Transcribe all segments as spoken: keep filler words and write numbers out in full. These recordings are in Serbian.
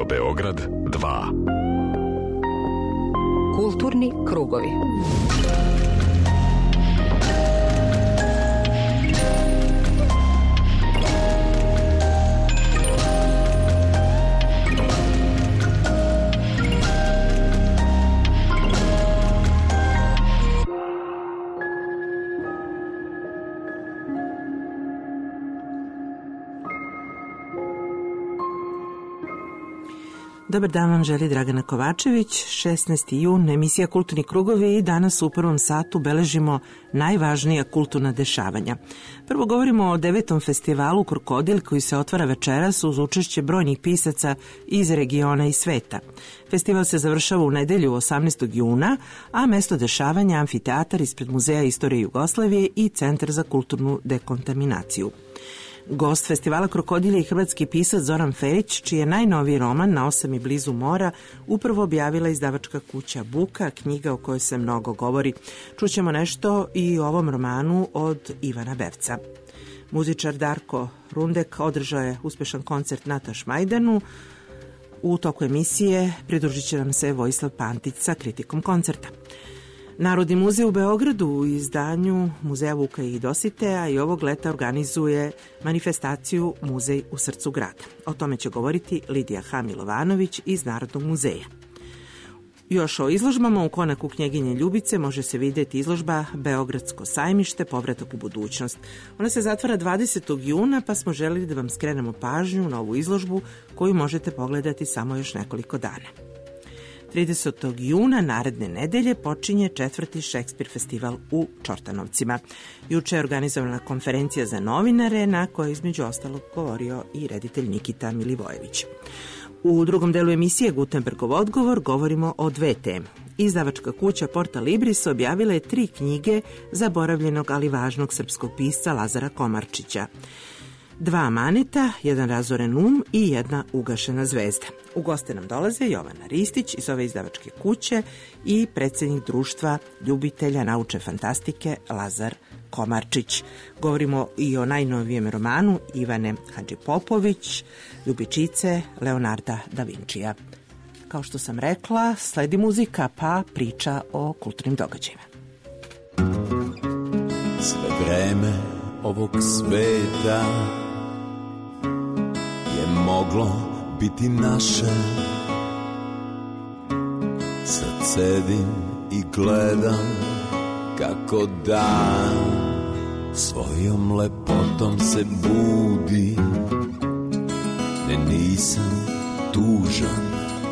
Radio Beograd dva. Kulturni krugovi. Dobar dan vam želi Dragana Kovačević, šesnaesti jun, emisija Kulturni krugovi i danas u prvom satu beležimo najvažnija kulturna dešavanja. Prvo govorimo o devetom festivalu Krokodil koji se otvara večeras uz učešće brojnih pisaca iz regiona i sveta. Festival se završava u nedelju osamnaestog juna, a mesto dešavanja amfiteatar ispred Muzeja istorije Jugoslavije i Centar za kulturnu dekontaminaciju. Gost festivala Krokodil je i hrvatski pisac Zoran Ferić, čiji je najnoviji roman Na osam i blizu mora upravo objavila izdavačka kuća Buka, knjiga o kojoj se mnogo govori. Čućemo nešto i o ovom romanu od Ivana Bevca. Muzičar Darko Rundek održao je uspešan koncert na Tašmajdanu. U toku emisije pridružit će nam se Vojislav Pantić sa kritikom koncerta. Narodni muzej u Beogradu u izdanju Muzeja Vuka i Dositeja i ovog leta organizuje manifestaciju Muzej u srcu grada. O tome će govoriti Lidija Hamilovanović iz Narodnog muzeja. Još o izložbama u konaku knjeginje Ljubice može se vidjeti izložba Beogradsko sajmište, povratak u budućnost. Ona se zatvara dvadesetog juna, pa smo želeli da vam skrenemo pažnju na ovu izložbu koju možete pogledati samo još nekoliko dana. tridesetog juna naredne nedelje počinje četvrti Šekspir festival u Čortanovcima. Juče je organizovana konferencija za novinare na kojoj između ostalog govorio i reditelj Nikita Milivojević. U drugom delu emisije Gutenbergov odgovor govorimo o dve teme. Izdavačka kuća Porta Libris objavila je tri knjige zaboravljenog ali važnog srpskog pisca Lazara Komarčića. Dva amaneta, jedan razoren um i jedna ugašena zvezda. U goste nam dolaze Jovana Ristić iz ove izdavačke kuće i predsjednik društva ljubitelja naučne fantastike Lazar Komarčić. Govorimo i o najnovijem romanu Ivane Hadžipopović, Ljubičice Leonarda da Vincija. Kao što sam rekla, sledi muzika pa priča o kulturnim događajima. Sve vreme ovog sveta je moglo biti naše. Sad sedim i gledam kako dan svojom lepotom se budi. Ne, nisam tužan,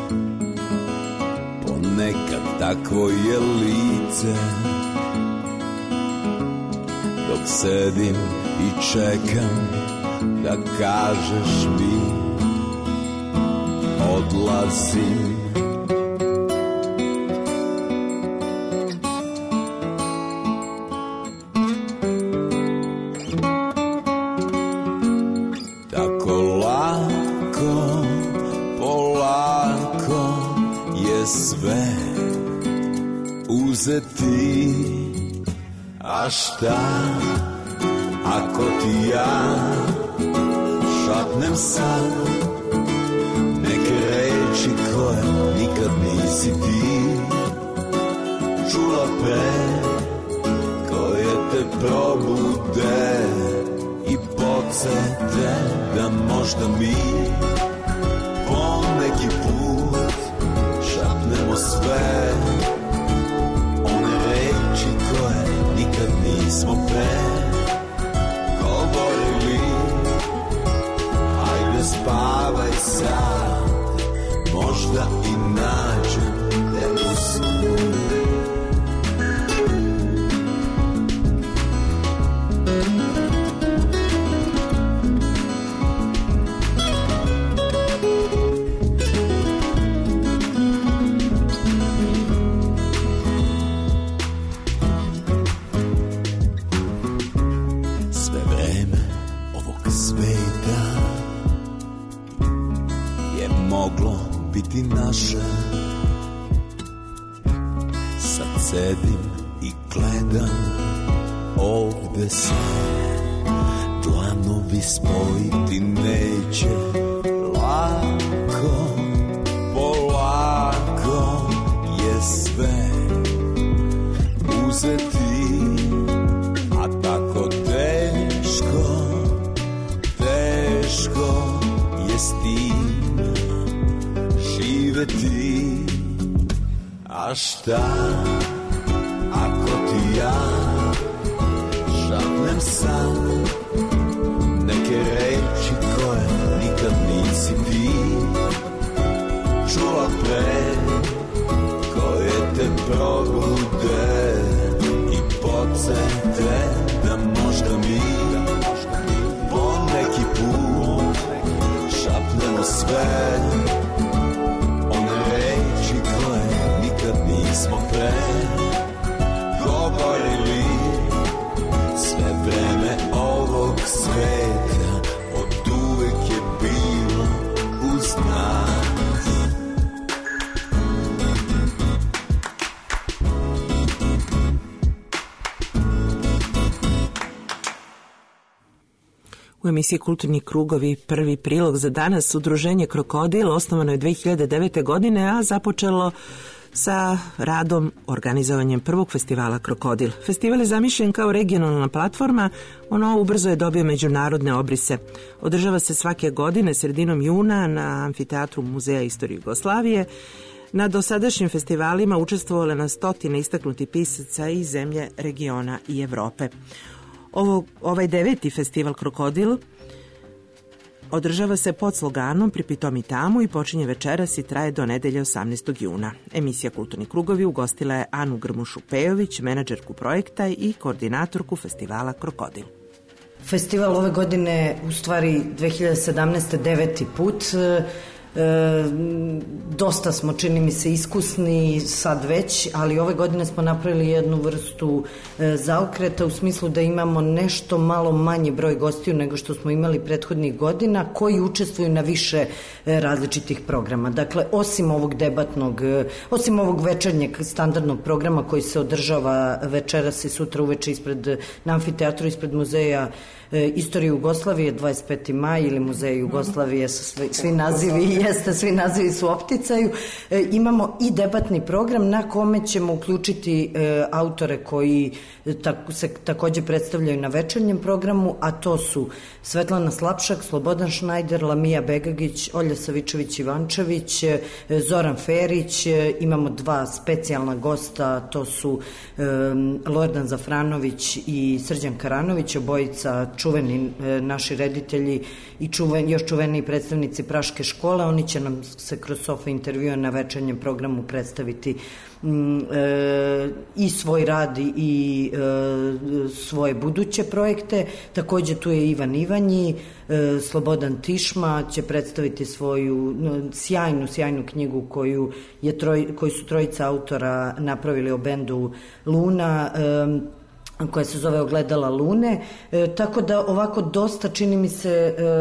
ponekad takvo je lice. Dok sedim i čekam da kažeš mi odlazim. Tako lako, polako je sve uzeti. A šta ako ti ja šapnem sad neke reči koje nikad nisi ti čula pre, koje te probude i podsete da možda mi poneki put šapnemo sve one reči koje nikad nismo pre govorili. Ajde spavaj sad, možda i nađem te u snu. Biti naše. Sad sedim i gledam ovde se dlanovi spojiti neće lako. uzeti, a tako teško, teško je s tim živeti. A šta ako ti ja šapnem sad neke reči koje nikad nisi ti čula pre, koje te probude i podsete da možda mi po neki put šapnemo sve one reči koje nikad nismo pre govorili. Sve vreme ovog sveta od uvek je bilo uz nas. U emisiji Kulturni krugovi prvi prilog za danas. Udruženje Krokodil osnovano je dve hiljade devete. godine, a započelo sa radom organizovanjem prvog festivala Krokodil. Festival je zamišljen kao regionalna platforma, ono ubrzo je dobio međunarodne obrise. Održava se svake godine sredinom juna na amfiteatru Muzeja istorije Jugoslavije. Na dosadašnjim festivalima učestvovale na stotine istaknuti pisaca iz zemlje, regiona i Evrope. Ovo, ovaj deveti festival Krokodil održava se pod sloganom Pripitom i tamu i počinje večeras i traje do nedelje osamnaestog juna. Emisija Kulturni krugovi ugostila je Anu Grmušu-Pejović, menadžerku projekta i koordinatorku festivala Krokodil. Festival ove godine, u stvari dve hiljade sedamnaeste. deveti put. E, dosta smo, čini mi se, iskusni sad već, ali ove godine smo napravili jednu vrstu e, zaokreta u smislu da imamo nešto malo manji broj gostiju nego što smo imali prethodnih godina, koji učestvuju na više e, različitih programa. Dakle, osim ovog debatnog, e, osim ovog večernjeg standardnog programa koji se održava večeras i sutra uveče ispred, na amfiteatru ispred Muzeja istorije Jugoslavije, dvadeset peti maj ili Muzej Jugoslavije, svi, svi nazivi jeste, svi nazivi su opticaju. E, imamo i debatni program na kome ćemo uključiti e, autore koji tako, se takođe predstavljaju na večernjem programu, a to su Svetlana Slapšak, Slobodan Šnajder, Lamija Begagić, Olja Savičević-Ivančević, e, Zoran Ferić, e, imamo dva specijalna gosta, to su e, Lordan Zafranović i Srđan Karanović, obojica čuveni e, naši reditelji i čuven, još čuveni predstavnici Praške škole. Oni će nam se kroz sofa intervjua na večernjem programu predstaviti mm, e, i svoj rad i e, svoje buduće projekte. Takođe tu je Ivan Ivanji, e, Slobodan Tišma će predstaviti svoju no, sjajnu, sjajnu knjigu koju, je troj, koju su trojica autora napravili o bendu Luna, e, koja se zove Ogledala Lune, e, tako da ovako dosta, čini mi se, e, e,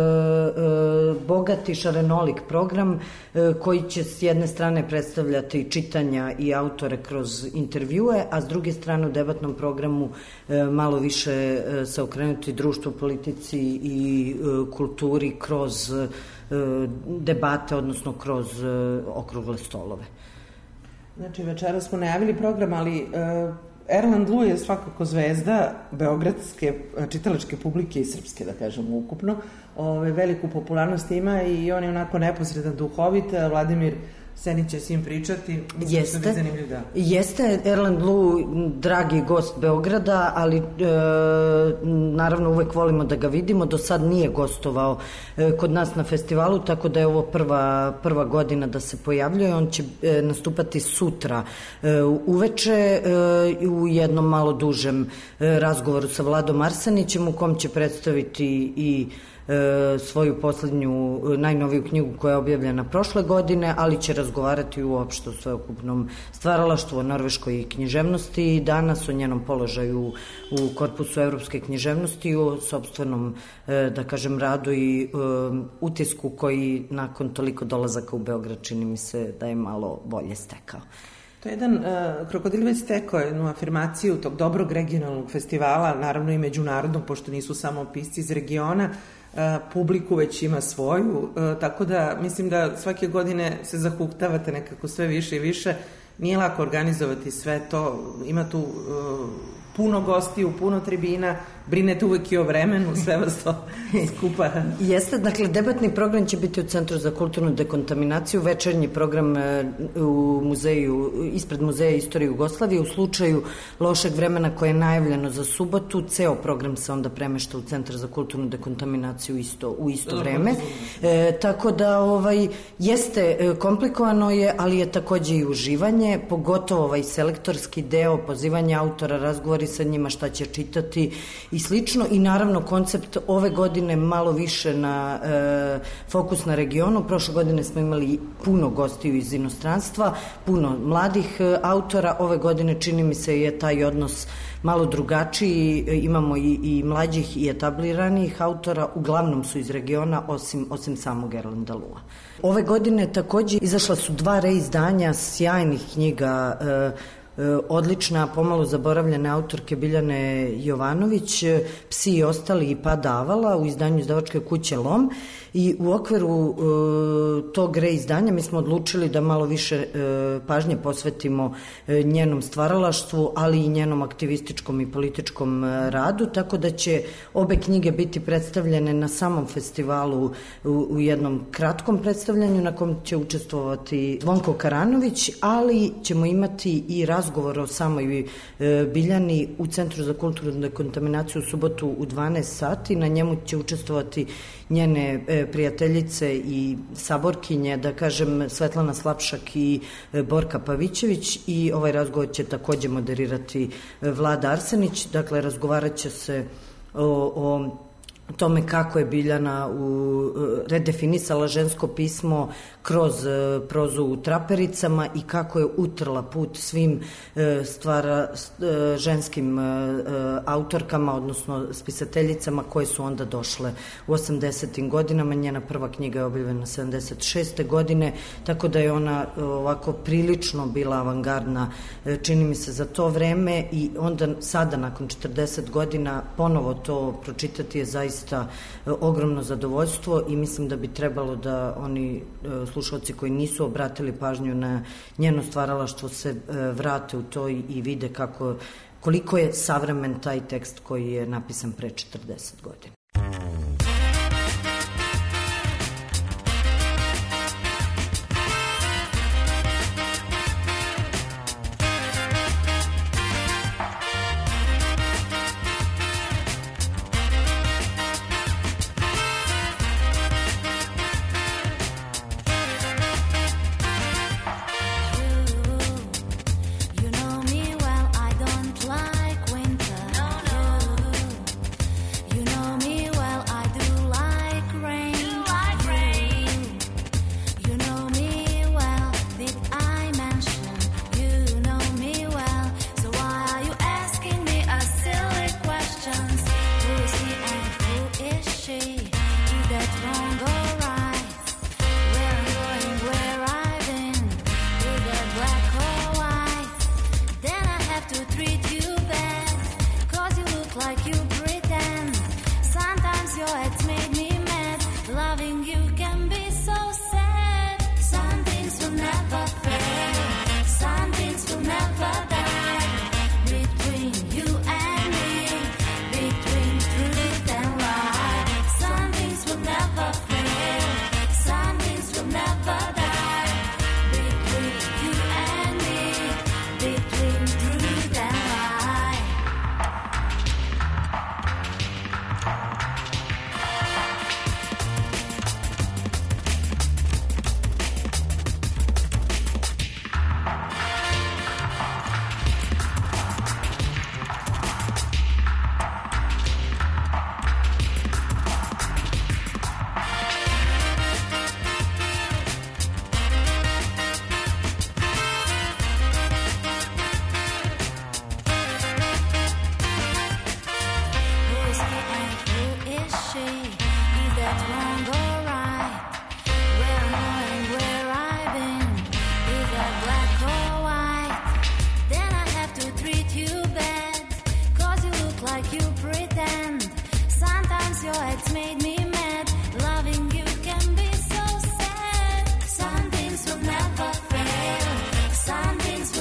bogati, šarenolik program e, koji će s jedne strane predstavljati čitanja i autore kroz intervjue, a s druge strane u debatnom programu e, malo više e, se okrenuti društvu, politici i e, kulturi kroz e, debate, odnosno kroz e, okrugle stolove. Znači, večera smo najavili program, ali e, Erland Lu je svakako zvezda beogradske čitalačke publike i srpske, da kažemo, ukupno. Ove, veliku popularnost ima i on je onako neposredan, duhovit. Vladimir Senić će s njim pričati. Jeste, da. Jeste Erland Lu, dragi gost Beograda, ali e, naravno uvek volimo da ga vidimo. Do sad nije gostovao e, kod nas na festivalu, tako da je ovo prva, prva godina da se pojavljuje. On će e, nastupati sutra e, uveče e, u jednom malo dužem e, razgovoru sa Vladom Arsenićem, u kom će predstaviti i svoju poslednju, najnoviju knjigu koja je objavljena prošle godine, ali će razgovarati uopšte o sveukupnom stvaralaštvu, o norveškoj književnosti i danas o njenom položaju u korpusu evropske književnosti i o sopstvenom, da kažem, radu i utisku koji nakon toliko dolazaka u Beograd čini mi se da je malo bolje stekao. To je jedan, uh, Krokodil već stekao jednu afirmaciju tog dobrog regionalnog festivala, naravno i međunarodnog, pošto nisu samo pisci iz regiona, uh, publiku već ima svoju, uh, tako da mislim da svake godine se zahuktavate nekako sve više i više nije lako organizovati sve to, ima tu uh, puno gostiju, puno tribina, brinete uvek i o vremenu, sve vas to skupa. Jeste, dakle, debatni program će biti u Centru za kulturnu dekontaminaciju, večernji program u muzeju, ispred Muzeja istorije Jugoslavije. U slučaju lošeg vremena koje je najavljeno za subotu, ceo program se onda premešta u Centar za kulturnu dekontaminaciju isto, u isto vreme. E, tako da, ovaj, jeste, komplikovano je, ali je takođe i uživanje, pogotovo ovaj selektorski deo, pozivanje autora, razgovori sa njima, šta će čitati i slično, i naravno koncept ove godine malo više na e, fokus na regionu. Prošle godine smo imali puno gostiju iz inostranstva, puno mladih e, autora. Ove godine čini mi se je taj odnos malo drugačiji, imamo i, i mlađih i etabliranih autora, uglavnom su iz regiona, osim, osim samog Erlanda Lua. Ove godine takođe izašla su dva reizdanja sjajnih knjiga, e, odlična, pomalo zaboravljene autorke Biljane Jovanović, Psi i ostali i Pad Avala u izdanju izdavačke kuće Lom, i u okviru e, tog reizdanja mi smo odlučili da malo više e, pažnje posvetimo e, njenom stvaralaštvu, ali i njenom aktivističkom i političkom e, radu, tako da će obe knjige biti predstavljene na samom festivalu u, u jednom kratkom predstavljanju na kom će učestvovati Zvonko Karanović, ali ćemo imati i razgovor o samoj e, Biljani u Centru za kulturnu dekontaminaciju u subotu u dvanaest sati. Na njemu će učestvovati njene e, prijateljice i saborkinje, da kažem, Svetlana Slapšak i e, Borka Pavićević, i ovaj razgovor će takođe moderirati e, Vlada Arsenić. Dakle, razgovarat će se o, o tome kako je Biljana u, redefinisala žensko pismo kroz prozu u trapericama i kako je utrla put svim stvara, ženskim autorkama, odnosno spisateljicama koje su onda došle u osamdesetim godinama. Njena prva knjiga je objavljena sedamdeset šeste godine, tako da je ona ovako prilično bila avangardna, čini mi se, za to vreme, i onda sada nakon četrdeset godina ponovo to pročitati je zaista ogromno zadovoljstvo, i mislim da bi trebalo da oni slušalci koji nisu obratili pažnju na njeno stvaralaštvo se vrate u to i vide kako, koliko je savremen taj tekst koji je napisan pre četrdeset godina. Some things will never fail. Some things will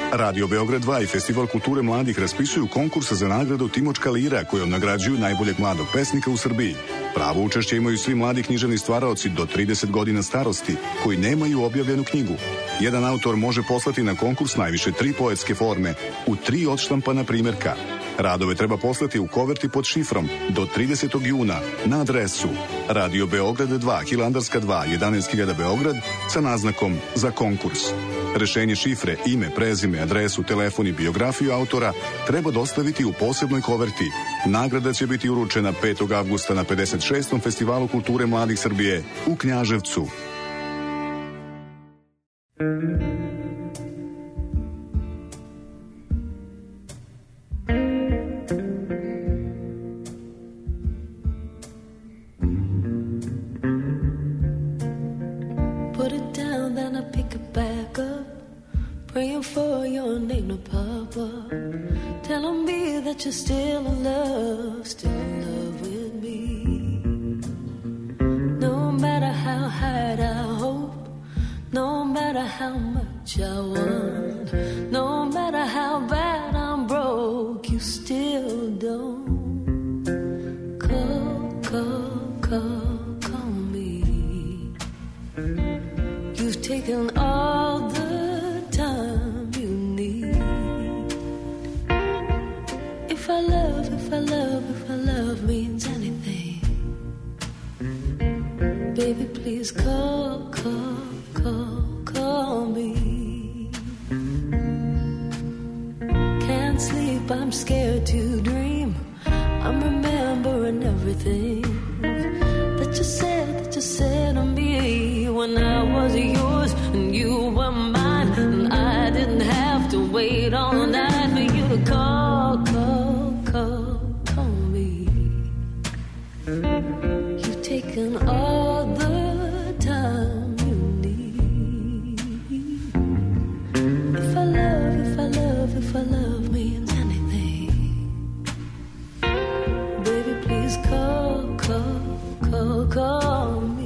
Radio Beograd dva i Festival kulture mladih raspisuju konkurs za nagradu Timočka lira kojom nagrađuju najboljeg mladog pesnika u Srbiji. Pravo učešće imaju svi mladi književni stvaraoci do trideset godina starosti koji nemaju objavljenu knjigu. Jedan autor može poslati na konkurs najviše tri poetske forme u tri odštampana primjerka. Radove treba poslati u koverti pod šifrom do tridesetog juna na adresu Radio Beograd dva, Hilandarska dva, jedanaest hiljada Beograd sa naznakom za konkurs. Rešenje šifre, ime, prezime, adresu, telefon i biografiju autora treba dostaviti u posebnoj koverti. Nagrada će biti uručena petog avgusta na pedeset šestom Festivalu kulture mladih Srbije u Knjaževcu. You're still in love, still in love with me. No matter how hard I hope, no matter how much I want, no matter how bad I'm broke, you still don't call, call, call, call me. You've taken all the time you need. If I love, if I love, if I love means anything, baby, please call, call, call, call me. Can't sleep, I'm scared to dream. I'm remembering everything that you said, that you said to me when I was yours and you were mine, and I didn't have to wait all night for you to call, call, call, call me. You've taken all the time you need. If I love, if I love, if I love means anything, baby, please call, call, call, call me.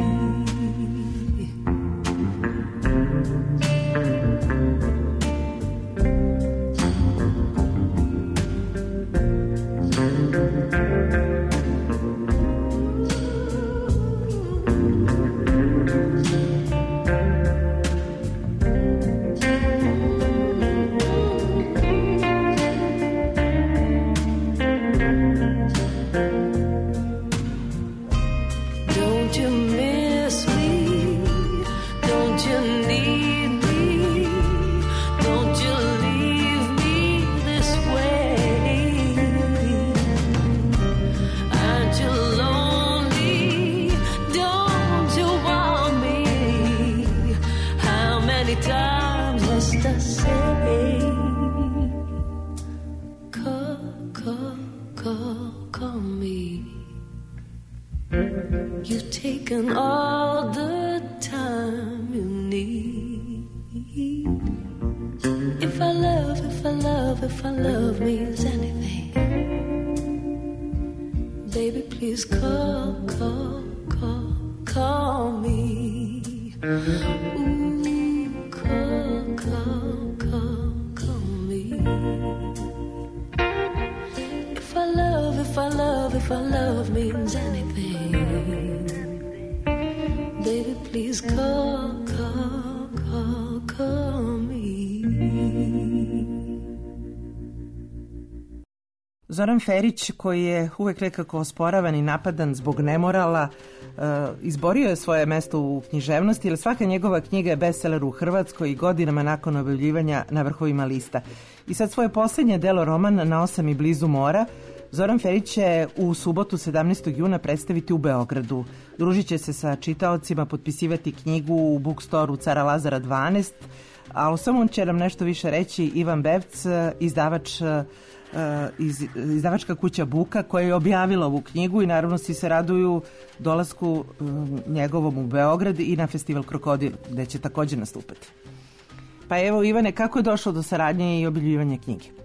All the time you need. If I love, if I love, if I love means anything, baby, please call, call, call, call me. Ooh, call, call, call, call me. If I love, if I love, if I love means anything, baby, please call, call, call, call me. Zoran Ferić, koji je uvek nekako osporavan i napadan zbog nemorala, uh, izborio je svoje mesto u književnosti, jer svaka njegova knjiga je bestseller u Hrvatskoj i godinama nakon objavljivanja na vrhovima lista. I sad svoje posljednje delo, roman Na osam i blizu mora, Zoran Ferić će u subotu sedamnaestog juna predstaviti u Beogradu. Družit će se sa čitaocima, potpisivati knjigu u bookstoru Cara Lazara dvanaest, a o samom će nam nešto više reći Ivan Bevc, izdavač, iz, izdavačka kuća Buka, koja je objavila ovu knjigu i naravno svi se raduju dolasku njegovom u Beograd i na festival Krokodil, gde će također nastupati. Pa evo, Ivane, kako je došlo do saradnje i objavljivanja knjige?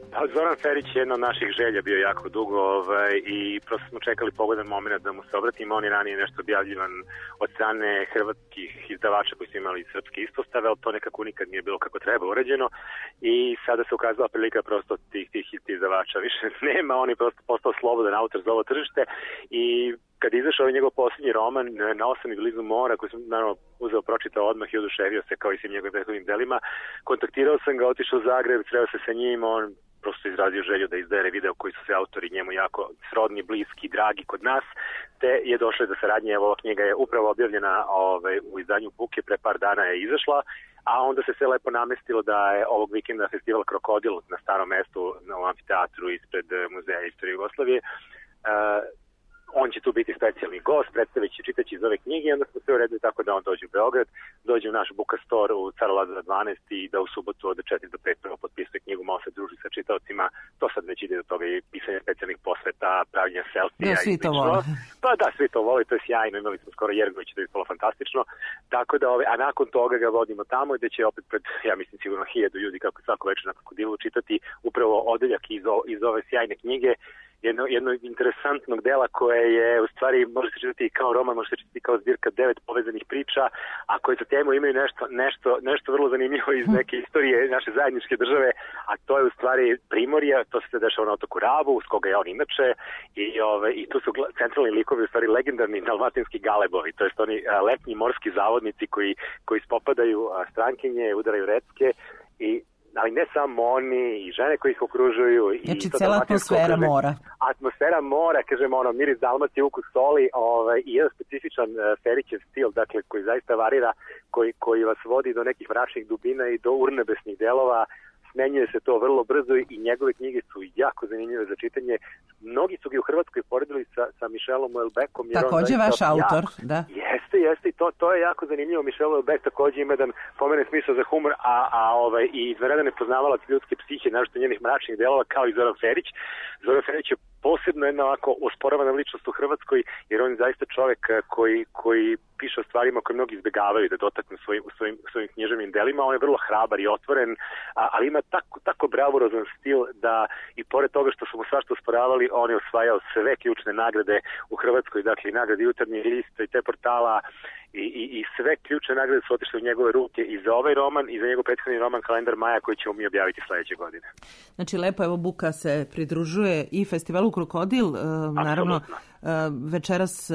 Pa Zoran Ferić je jedna od naših želja bio jako dugo ovaj, i prosto smo čekali pogodan moment da mu se obratimo. On je ranije nešto objavljivan od strane hrvatskih izdavača koji su imali srpske ispostave, ali to nekako nikad nije bilo kako treba urađeno i sada se ukazala prilika prosto tih, tih izdavača više nema, on je prosto postao slobodan autor za ovo tržište i kad je izašao njegov posljednji roman Na osam i blizu mora, koji sam naravno uzeo, pročitao odmah i oduševio se kao i svim njegovim prethodnim delima, kontaktirao sam ga, otišao u Zagreb, sreo se sa njim, on prosto izrazio želju da izdaje video koji su se autori njemu jako srodni, bliski, dragi kod nas, te je došlo do saradnje. Evo, ova knjiga je upravo objavljena ove, u izdanju Buke, pre par dana je izašla, a onda se sve lepo namestilo da je ovog vikenda festival Krokodil na Starom mestu na amfiteatru ispred Muzeja istorije Jugoslavije. Uh, On će tu biti specijalni gost, predstavit će čitaći iz ove knjige i onda smo sve uredili tako da on dođe u Beograd, dođe u naš Bukastor u Cara Lazara dvanaest i da u subotu od četiri do pet prvo potpisuje knjigu, malo se druži sa čitaocima, to sad već ide do toga i pisanje specijalnih posveta, pravljenja selfija. Da, svi i to vole. Pa da, svi to vole, to je sjajno, imali smo skoro Jergović, to je bilo fantastično, tako da, ove, a nakon toga ga vodimo tamo gde će opet pred, ja mislim sigurno hiljadu ljudi kako svako večer na Krokodilu čitati upravo odeljak iz, o, iz ove sjajne knjige, jedno, jedno interesantnog dela koje je u stvari može se čitati kao roman, može se čitati kao zbirka devet povezanih priča, a koje za temu imaju nešto, nešto, nešto vrlo zanimljivo iz neke istorije naše zajedničke države, a to je u stvari Primorje, to se dešava na otoku Rabu, uz koga je on inače, i, ove, i tu su centralni likovi u stvari legendarni dalmatinski galebovi, to jest oni a, letnji morski zavodnici koji, koji spopadaju a, strankinje, udaraju recke i ali ne samo oni i žene koji ih okružuju. Znači, cela atmosfera mora. Atmosfera mora, kažemo, ono, miris Dalmacije, ukus soli ovaj, i jedan specifičan uh, Ferićev stil, dakle, koji zaista varira, koji, koji vas vodi do nekih mračnih dubina i do urnebesnih delova. Smenjuje se to vrlo brzo i njegove knjige su jako zanimljive za čitanje. Mnogi su ga u Hrvatskoj poredili sa, sa Michelom Houellebecqom. Takođe vaš autor, ja, da. Jeste, jeste i to, to je jako zanimljivo. Michel Houellebecq takođe ima jedan pomeren smisao za humor, a, a ovaj, i izvanredan nepoznavalac ljudske psihe, naročito njenih mračnih delova, kao i Zoran Ferić. Zoran Ferić je posebno jedna ovako osporavana ličnost u Hrvatskoj, jer on je zaista čovek koji, koji piše o stvarima koje mnogi izbegavaju da dotaknu svojim, u svojim, svojim književnim delima. On je vrlo hrabar i otvoren, a, ali ima tako, tako bravurozan stil da i pored toga što su mu svašta osporavali, on je osvajao sve ključne nagrade u Hrvatskoj, dakle i nagrade Jutarnji list i te portala i, i, i sve ključne nagrade su otišle u njegove ruke i za ovaj roman i za njegov prethodni roman Kalendar Maja koji ćemo mi objaviti sledeće godine. Znači lepo, evo Buka se pridružuje i festivalu Krokodil, e, naravno e, večeras e,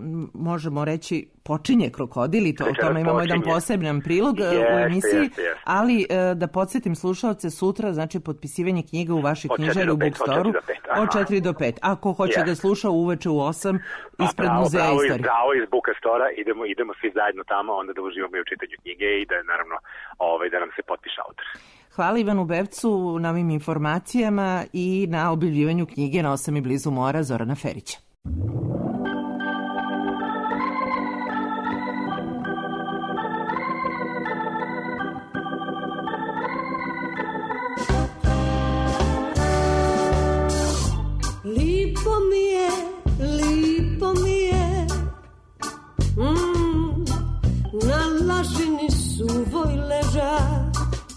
možemo reći počinje Krokodil i to, o tome imamo jedan poseban prilog yes, u emisiji, yes, yes. ali e, da podsjetim slušalce, sutra znači potpisivanje knjiga u vašoj knjižari u Bookstoru od četiri do pet. Ako hoće yes. da sluša uveče u osam ispred pravo, Muzeja pravo, istorije. Pravo iz Bookastora, idemo, idemo svi zajedno tamo, onda da uživamo i u čitanju knjige i da naravno ovaj, da nam se potpiše autor. Hvala Ivanu Bevcu na ovim informacijama i na objavljivanju knjige Na osam i blizu mora Zorana Ferića. Lipo mi je, lipo mi je, mm, na lažini suvoj leža,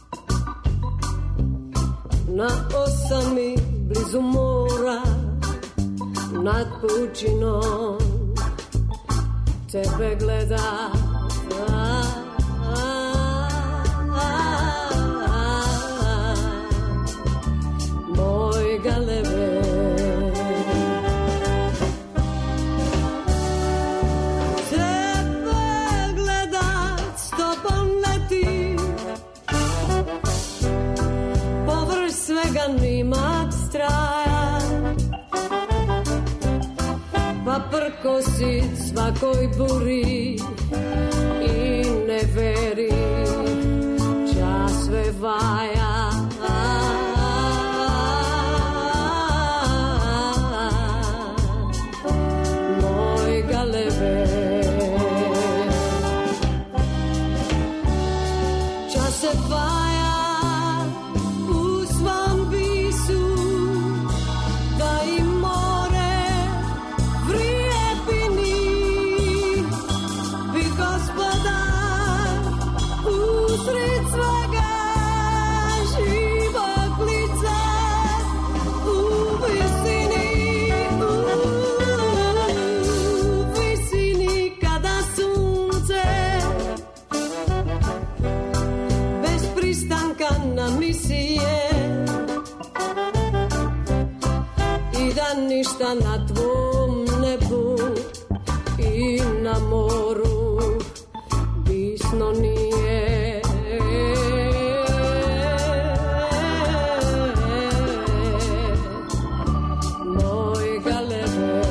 na osami blizu mora, nad pučinom tebe gleda. A, a, a, a, moj galebe. Tebe gledat s tobom leti, površ svega nimak straja, pa prkosit svakoj buri i ne veri, čas sve vaja. Moj galebe, čas se vaja u svom visu, da im more vrijepini, bi gospodar usred svega sunca na tvom nebu i na moru bisno nije. Moj galebe,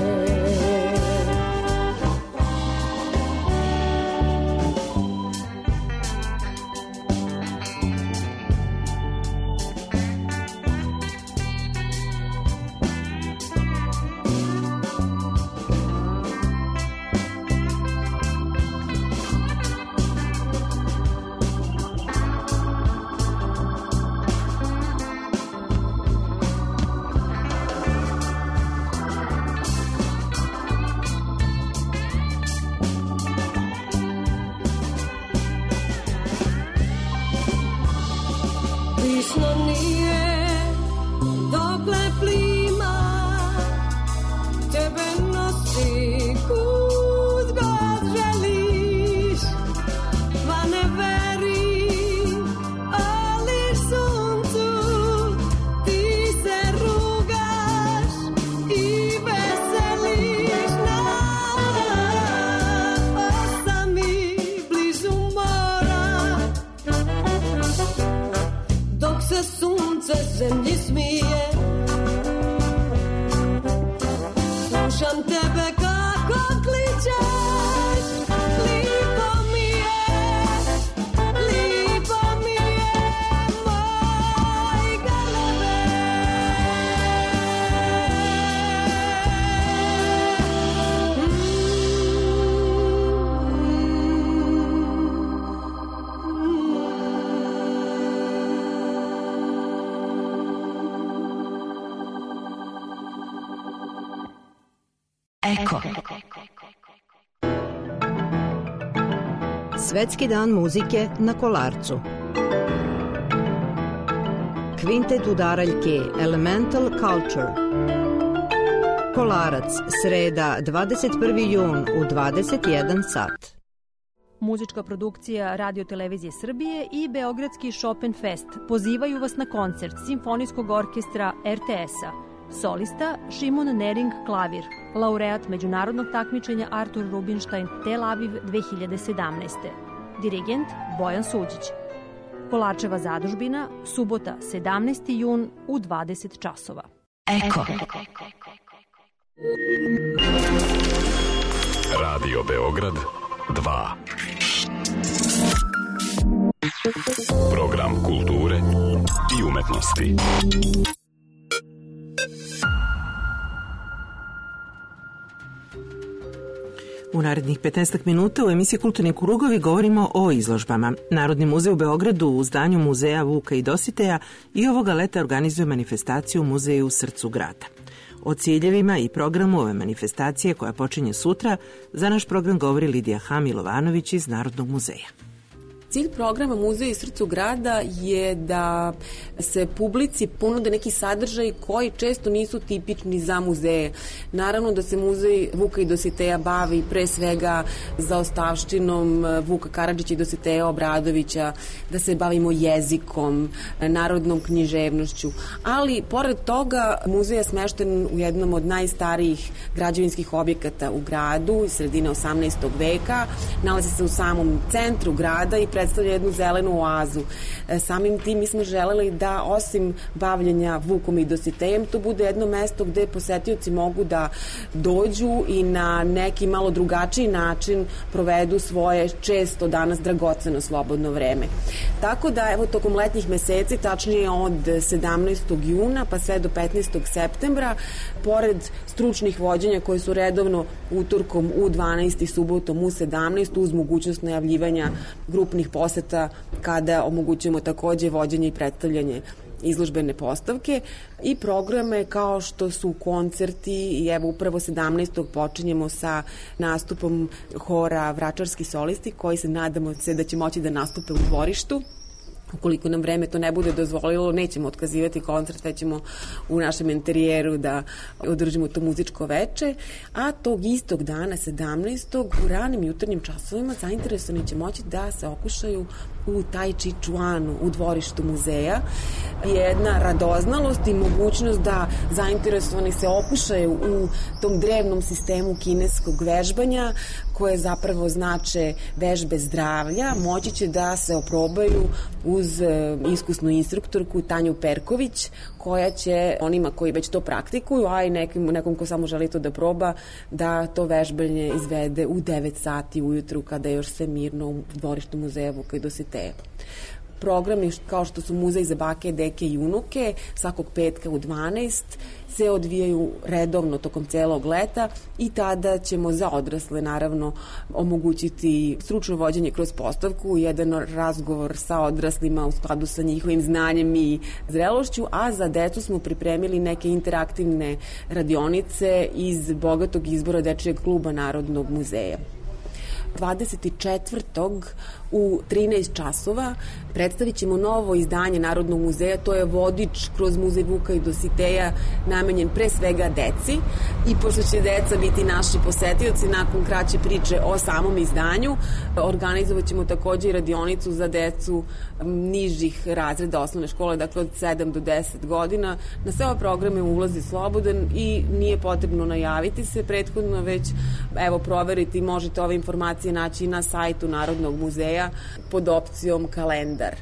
bisno nije dokle plima tebe nosi kud god želiš, pa ne veri ali suncu ti se rugaš i veseliš. Na osami blizu mora dok se sunce zemlji smije, slušam tebe kako kličeš, lipo mi je, lipo mi je, moj galebe. Eko. Svetski dan muzike na Kolarcu. Kvintet udaraljke Elemental Culture. Kolarac, sreda, dvadeset prvi jun u dvadeset jedan sat. Muzička produkcija Radio Televizije Srbije i Beogradski Chopin Fest pozivaju vas na koncert Simfonijskog orkestra er te es-a. Solista Šimon Nering klavir, laureat međunarodnog takmičenja Artur Rubinstein Tel Aviv dve hiljade sedamnaeste. Dirigent Bojan Suđić. Kolarčeva zadužbina, subota sedamnaesti jun u dvadeset časova. Eko. Radio Beograd dva. Program kulture i umetnosti. U narednih petnaest minuta u emisiji Kulturni krugovi govorimo o izložbama. Narodni muzej u Beogradu u zdanju muzeja Vuka i Dositeja i ovoga leta organizuje manifestaciju u muzeju u srcu grada. O ciljevima i programu ove manifestacije koja počinje sutra za naš program govori Lidija Hamilovanović iz Narodnog muzeja. Cilj programa Muzej u srcu grada je da se publici ponude neki sadržaj koji često nisu tipični za muzeje. Naravno da se Muzej Vuka i Dositeja bavi pre svega zaostavštinom Vuka Karadžića i Dositeja Obradovića, da se bavimo jezikom, narodnom književnošću, ali pored toga muzej je smešten u jednom od najstarijih građevinskih objekata u gradu iz sredine osamnaestog veka, nalazi se u samom centru grada i predstavlja jednu zelenu oazu. Samim tim mi smo želeli da osim bavljenja Vukom i Dositejem to bude jedno mesto gde posetioci mogu da dođu i na neki malo drugačiji način provedu svoje često danas dragoceno slobodno vreme. Tako da evo tokom letnjih meseci, tačnije od sedamnaestog juna pa sve do petnaestog septembra, pored stručnih vođenja koje su redovno utorkom u dvanaest i subotom u sedamnaest uz mogućnost najavljivanja grupnih poseta kada omogućujemo takođe vođenje i predstavljanje izložbene postavke i programe kao što su koncerti i evo upravo sedamnaestog počinjemo sa nastupom hora Vračarski solisti koji se nadamo se da će moći da nastupe u dvorištu. Ukoliko nam vreme to ne bude dozvolilo, nećemo otkazivati koncert, već ćemo u našem interijeru da održimo to muzičko veče, a tog istog dana, sedamnaestog u ranim jutarnjim časovima zainteresovani će moći da se okušaju u Tai Chi Chuanu, u dvorištu muzeja. Jedna radoznalost i mogućnost da zainteresovani se opušaju u tom drevnom sistemu kineskog vežbanja, koje zapravo znače vežbe zdravlja, moći će da se oprobaju uz iskusnu instruktorku Tanju Perković, koja će onima koji već to praktikuju, a i nekim, nekom ko samo želi to da proba, da to vežbanje izvede u devet sati ujutru, kada je još sve mirno u dvorištu muzeja Vuka i Dositeja. Programi kao što su Muzej za bake, deke i unuke svakog petka u dvanaest se odvijaju redovno tokom celog leta i tada ćemo za odrasle naravno omogućiti stručno vođenje kroz postavku, jedan razgovor sa odraslima u skladu sa njihovim znanjem i zrelošću, a za decu smo pripremili neke interaktivne radionice iz bogatog izbora Dečijeg kluba Narodnog muzeja. dvadeset četvrtog u trinaest časova predstavit ćemo novo izdanje Narodnog muzeja, to je vodič kroz Muzej Vuka i Dositeja namenjen pre svega deci, i pošto će deca biti naši posetioci nakon kraće priče o samom izdanju, organizovat ćemo takođe i radionicu za decu nižih razreda osnovne škole, dakle od sedam do deset godina. Na sve ove programe ulazi slobodan i nije potrebno najaviti se prethodno, već evo proveriti, možete ove informacije naći na sajtu Narodnog muzeja pod opcijom kalendar.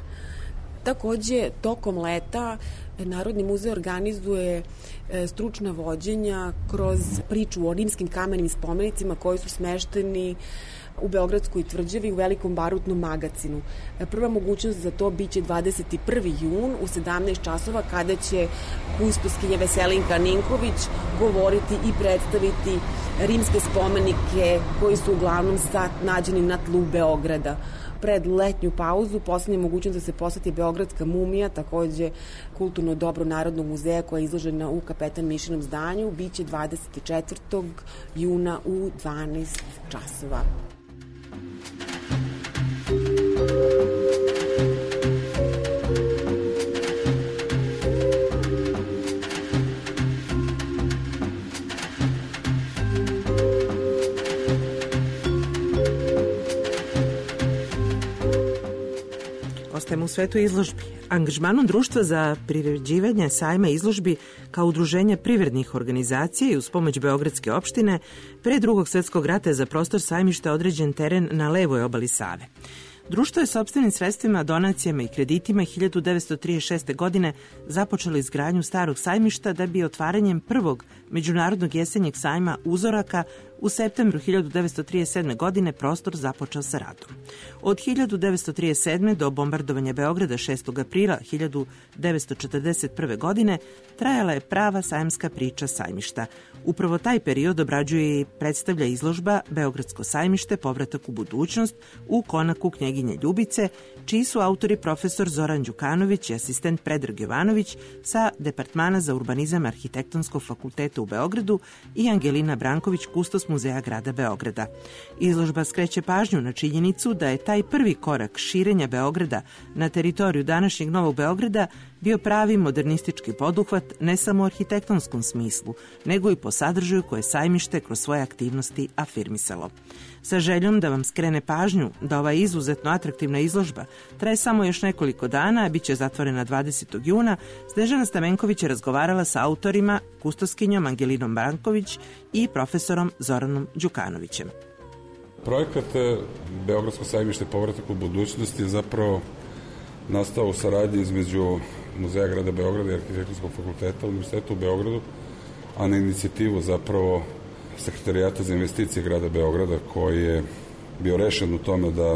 Takođe, tokom leta Narodni muzej organizuje stručna vođenja kroz priču o rimskim kamenim spomenicima koji su smešteni u Beogradskoj tvrđavi u velikom barutnom magacinu. Prva mogućnost za to biće dvadeset prvi jun u sedamnaest časova, kada će kuspuskinja Veselinka Ninković govoriti i predstaviti rimske spomenike koji su uglavnom sad nađeni na tlu Beograda. Pred letnju pauzu poslednja mogućnost da se poseti Beogradska mumija, takođe kulturno dobro Narodnog muzeja, koja je izložena u Kapetan Mišinom zdanju, biće dvadeset četvrtog juna u dvanaest časova. Ostajemo u svetu izložbi. Angažmanom Društva za priređivanje sajma izložbi kao udruženja privrednih organizacija i uz pomoć Beogradske opštine pre drugog svetskog rata je za prostor sajmišta određen teren na levoj obali Save. Društvo je sopstvenim sredstvima, donacijama i kreditima hiljadu devetsto trideset šeste. godine započelo izgradnju starog sajmišta, da bi otvaranjem prvog međunarodnog jesenjeg sajma uzoraka u septembru hiljadu devetsto trideset sedme. godine prostor započeo sa radom. Od hiljadu devetsto trideset sedme. do bombardovanja Beograda šestog aprila hiljadu devetsto četrdeset prve. godine trajala je prava sajamska priča sajmišta. Upravo taj period obrađuje i predstavlja izložba Beogradsko sajmište, povratak u budućnost u konaku knjeginje Ljubice, čiji su autori profesor Zoran Đukanović i asistent Predrag Jovanović sa Departmana za urbanizam Arhitektonskog fakulteta u Beogradu i Angelina Branković, kustos Muzeja grada Beograda. Izložba skreće pažnju na činjenicu da je taj prvi korak širenja Beograda na teritoriju današnjeg Novog Beograda bio pravi modernistički poduhvat ne samo u arhitektonskom smislu, nego i po sadržaju koje sajmište kroz svoje aktivnosti afirmisalo. Sa željom da vam skrene pažnju da ova izuzetno atraktivna izložba traje samo još nekoliko dana, a bit će zatvorena dvadesetog juna, Snežana Stamenković je razgovarala sa autorima, kustoskinjom Angelinom Branković i profesorom Zoranom Đukanovićem. Projekat Beogradsko sajmište povratak u budućnosti je zapravo nastao u saradnji između Muzeja grada Beograda i Arhitektonskog fakulteta Univerziteta u Beogradu, a na inicijativu zapravo Sekretarijata za investicije grada Beograda, koji je bio rešen u tome da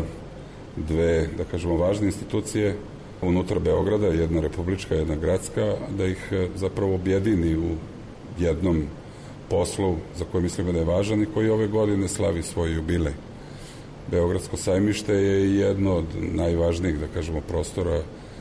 dve, da kažemo, važne institucije unutar Beograda, jedna republička, jedna gradska, da ih zapravo objedini u jednom poslu za koji mislimo da je važan i koji ove godine slavi svoj jubilej. Beogradsko sajmište je jedno od najvažnijih, da kažemo, prostora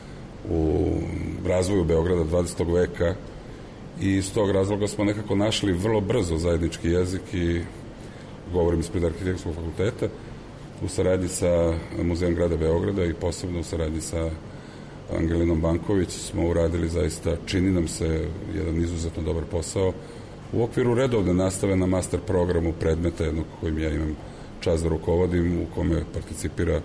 u razvoju Beograda dvadesetog veka i iz tog razloga smo nekako našli vrlo brzo zajednički jezik i govorim ispred Arhitektonskog fakulteta u saradnji sa Muzejom grada Beograda i posebno u saradnji sa Angelinom Banković smo uradili zaista, čini nam se, jedan izuzetno dobar posao u okviru redovne nastave na master programu predmeta jednog kojim ja imam čast da rukovodim, u kome participira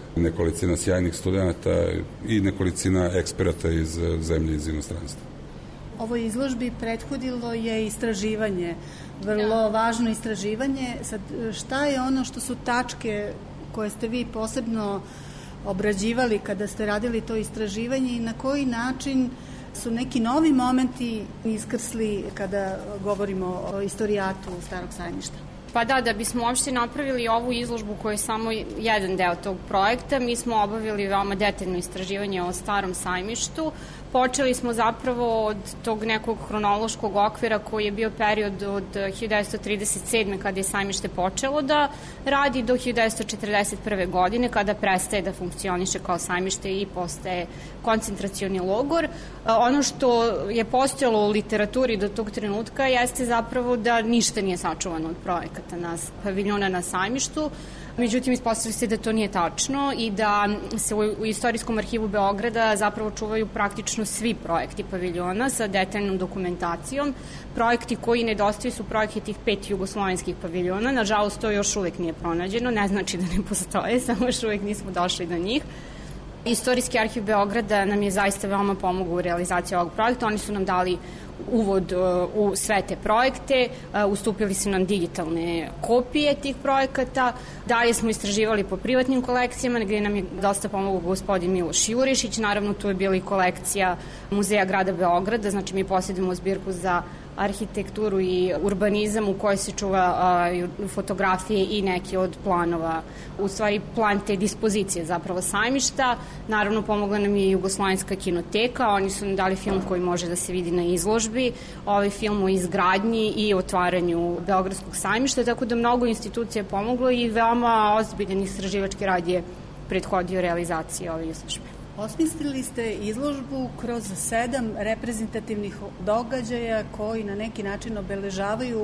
nekolicina sjajnih studenta i nekolicina eksperata iz zemlje, iz inostranstva. Ovoj izložbi prethodilo je istraživanje, vrlo važno istraživanje. Sad, šta je ono što su tačke koje ste vi posebno obrađivali kada ste radili to istraživanje i na koji način su neki novi momenti iskrsli kada govorimo o istorijatu Starog sajmišta? Pa da, da bismo uopšte napravili ovu izložbu koja je samo jedan deo tog projekta, mi smo obavili veoma detaljno istraživanje o Starom sajmištu. Počeli smo zapravo od tog nekog hronološkog okvira koji je bio period od hiljadu devetsto trideset sedme kada je sajmište počelo da radi do hiljadu devetsto četrdeset prve godine kada prestaje da funkcioniše kao sajmište i postaje koncentracioni logor. Ono što je postojalo u literaturi do tog trenutka jeste zapravo da ništa nije sačuvano od projekata na paviljona na sajmištu. Međutim, ispostavili se da to nije tačno i da se u Istorijskom arhivu Beograda zapravo čuvaju praktično svi projekti paviljona sa detaljnom dokumentacijom. Projekti koji nedostaju su projekti tih pet jugoslovenskih paviljona. Nažalost, to još uvek nije pronađeno, ne znači da ne postoje, samo još uvek nismo došli do njih. Istorijski arhiv Beograda nam je zaista veoma pomogao u realizaciji ovog projekta. Oni su nam dali uvod u sve te projekte, ustupili su nam digitalne kopije tih projekata, dalje smo istraživali po privatnim kolekcijama gde nam je dosta pomogao gospodin Miloš Jurišić, naravno tu je bila i kolekcija Muzeja grada Beograda, znači mi posjedujemo zbirku za arhitekturu i urbanizam u kojoj se čuva a, fotografije i neki od planova, u stvari plan te dispozicije zapravo sajmišta. Naravno pomogla nam je Jugoslovenska kinoteka, oni su nam dali film koji može da se vidi na izložbi, ovaj film o izgradnji i otvaranju Beogradskog sajmišta, tako da mnogo institucija je pomoglo i veoma ozbiljan istraživački rad je prethodio realizaciji ove izložbe. Osmislili ste izložbu kroz sedam reprezentativnih događaja koji na neki način obeležavaju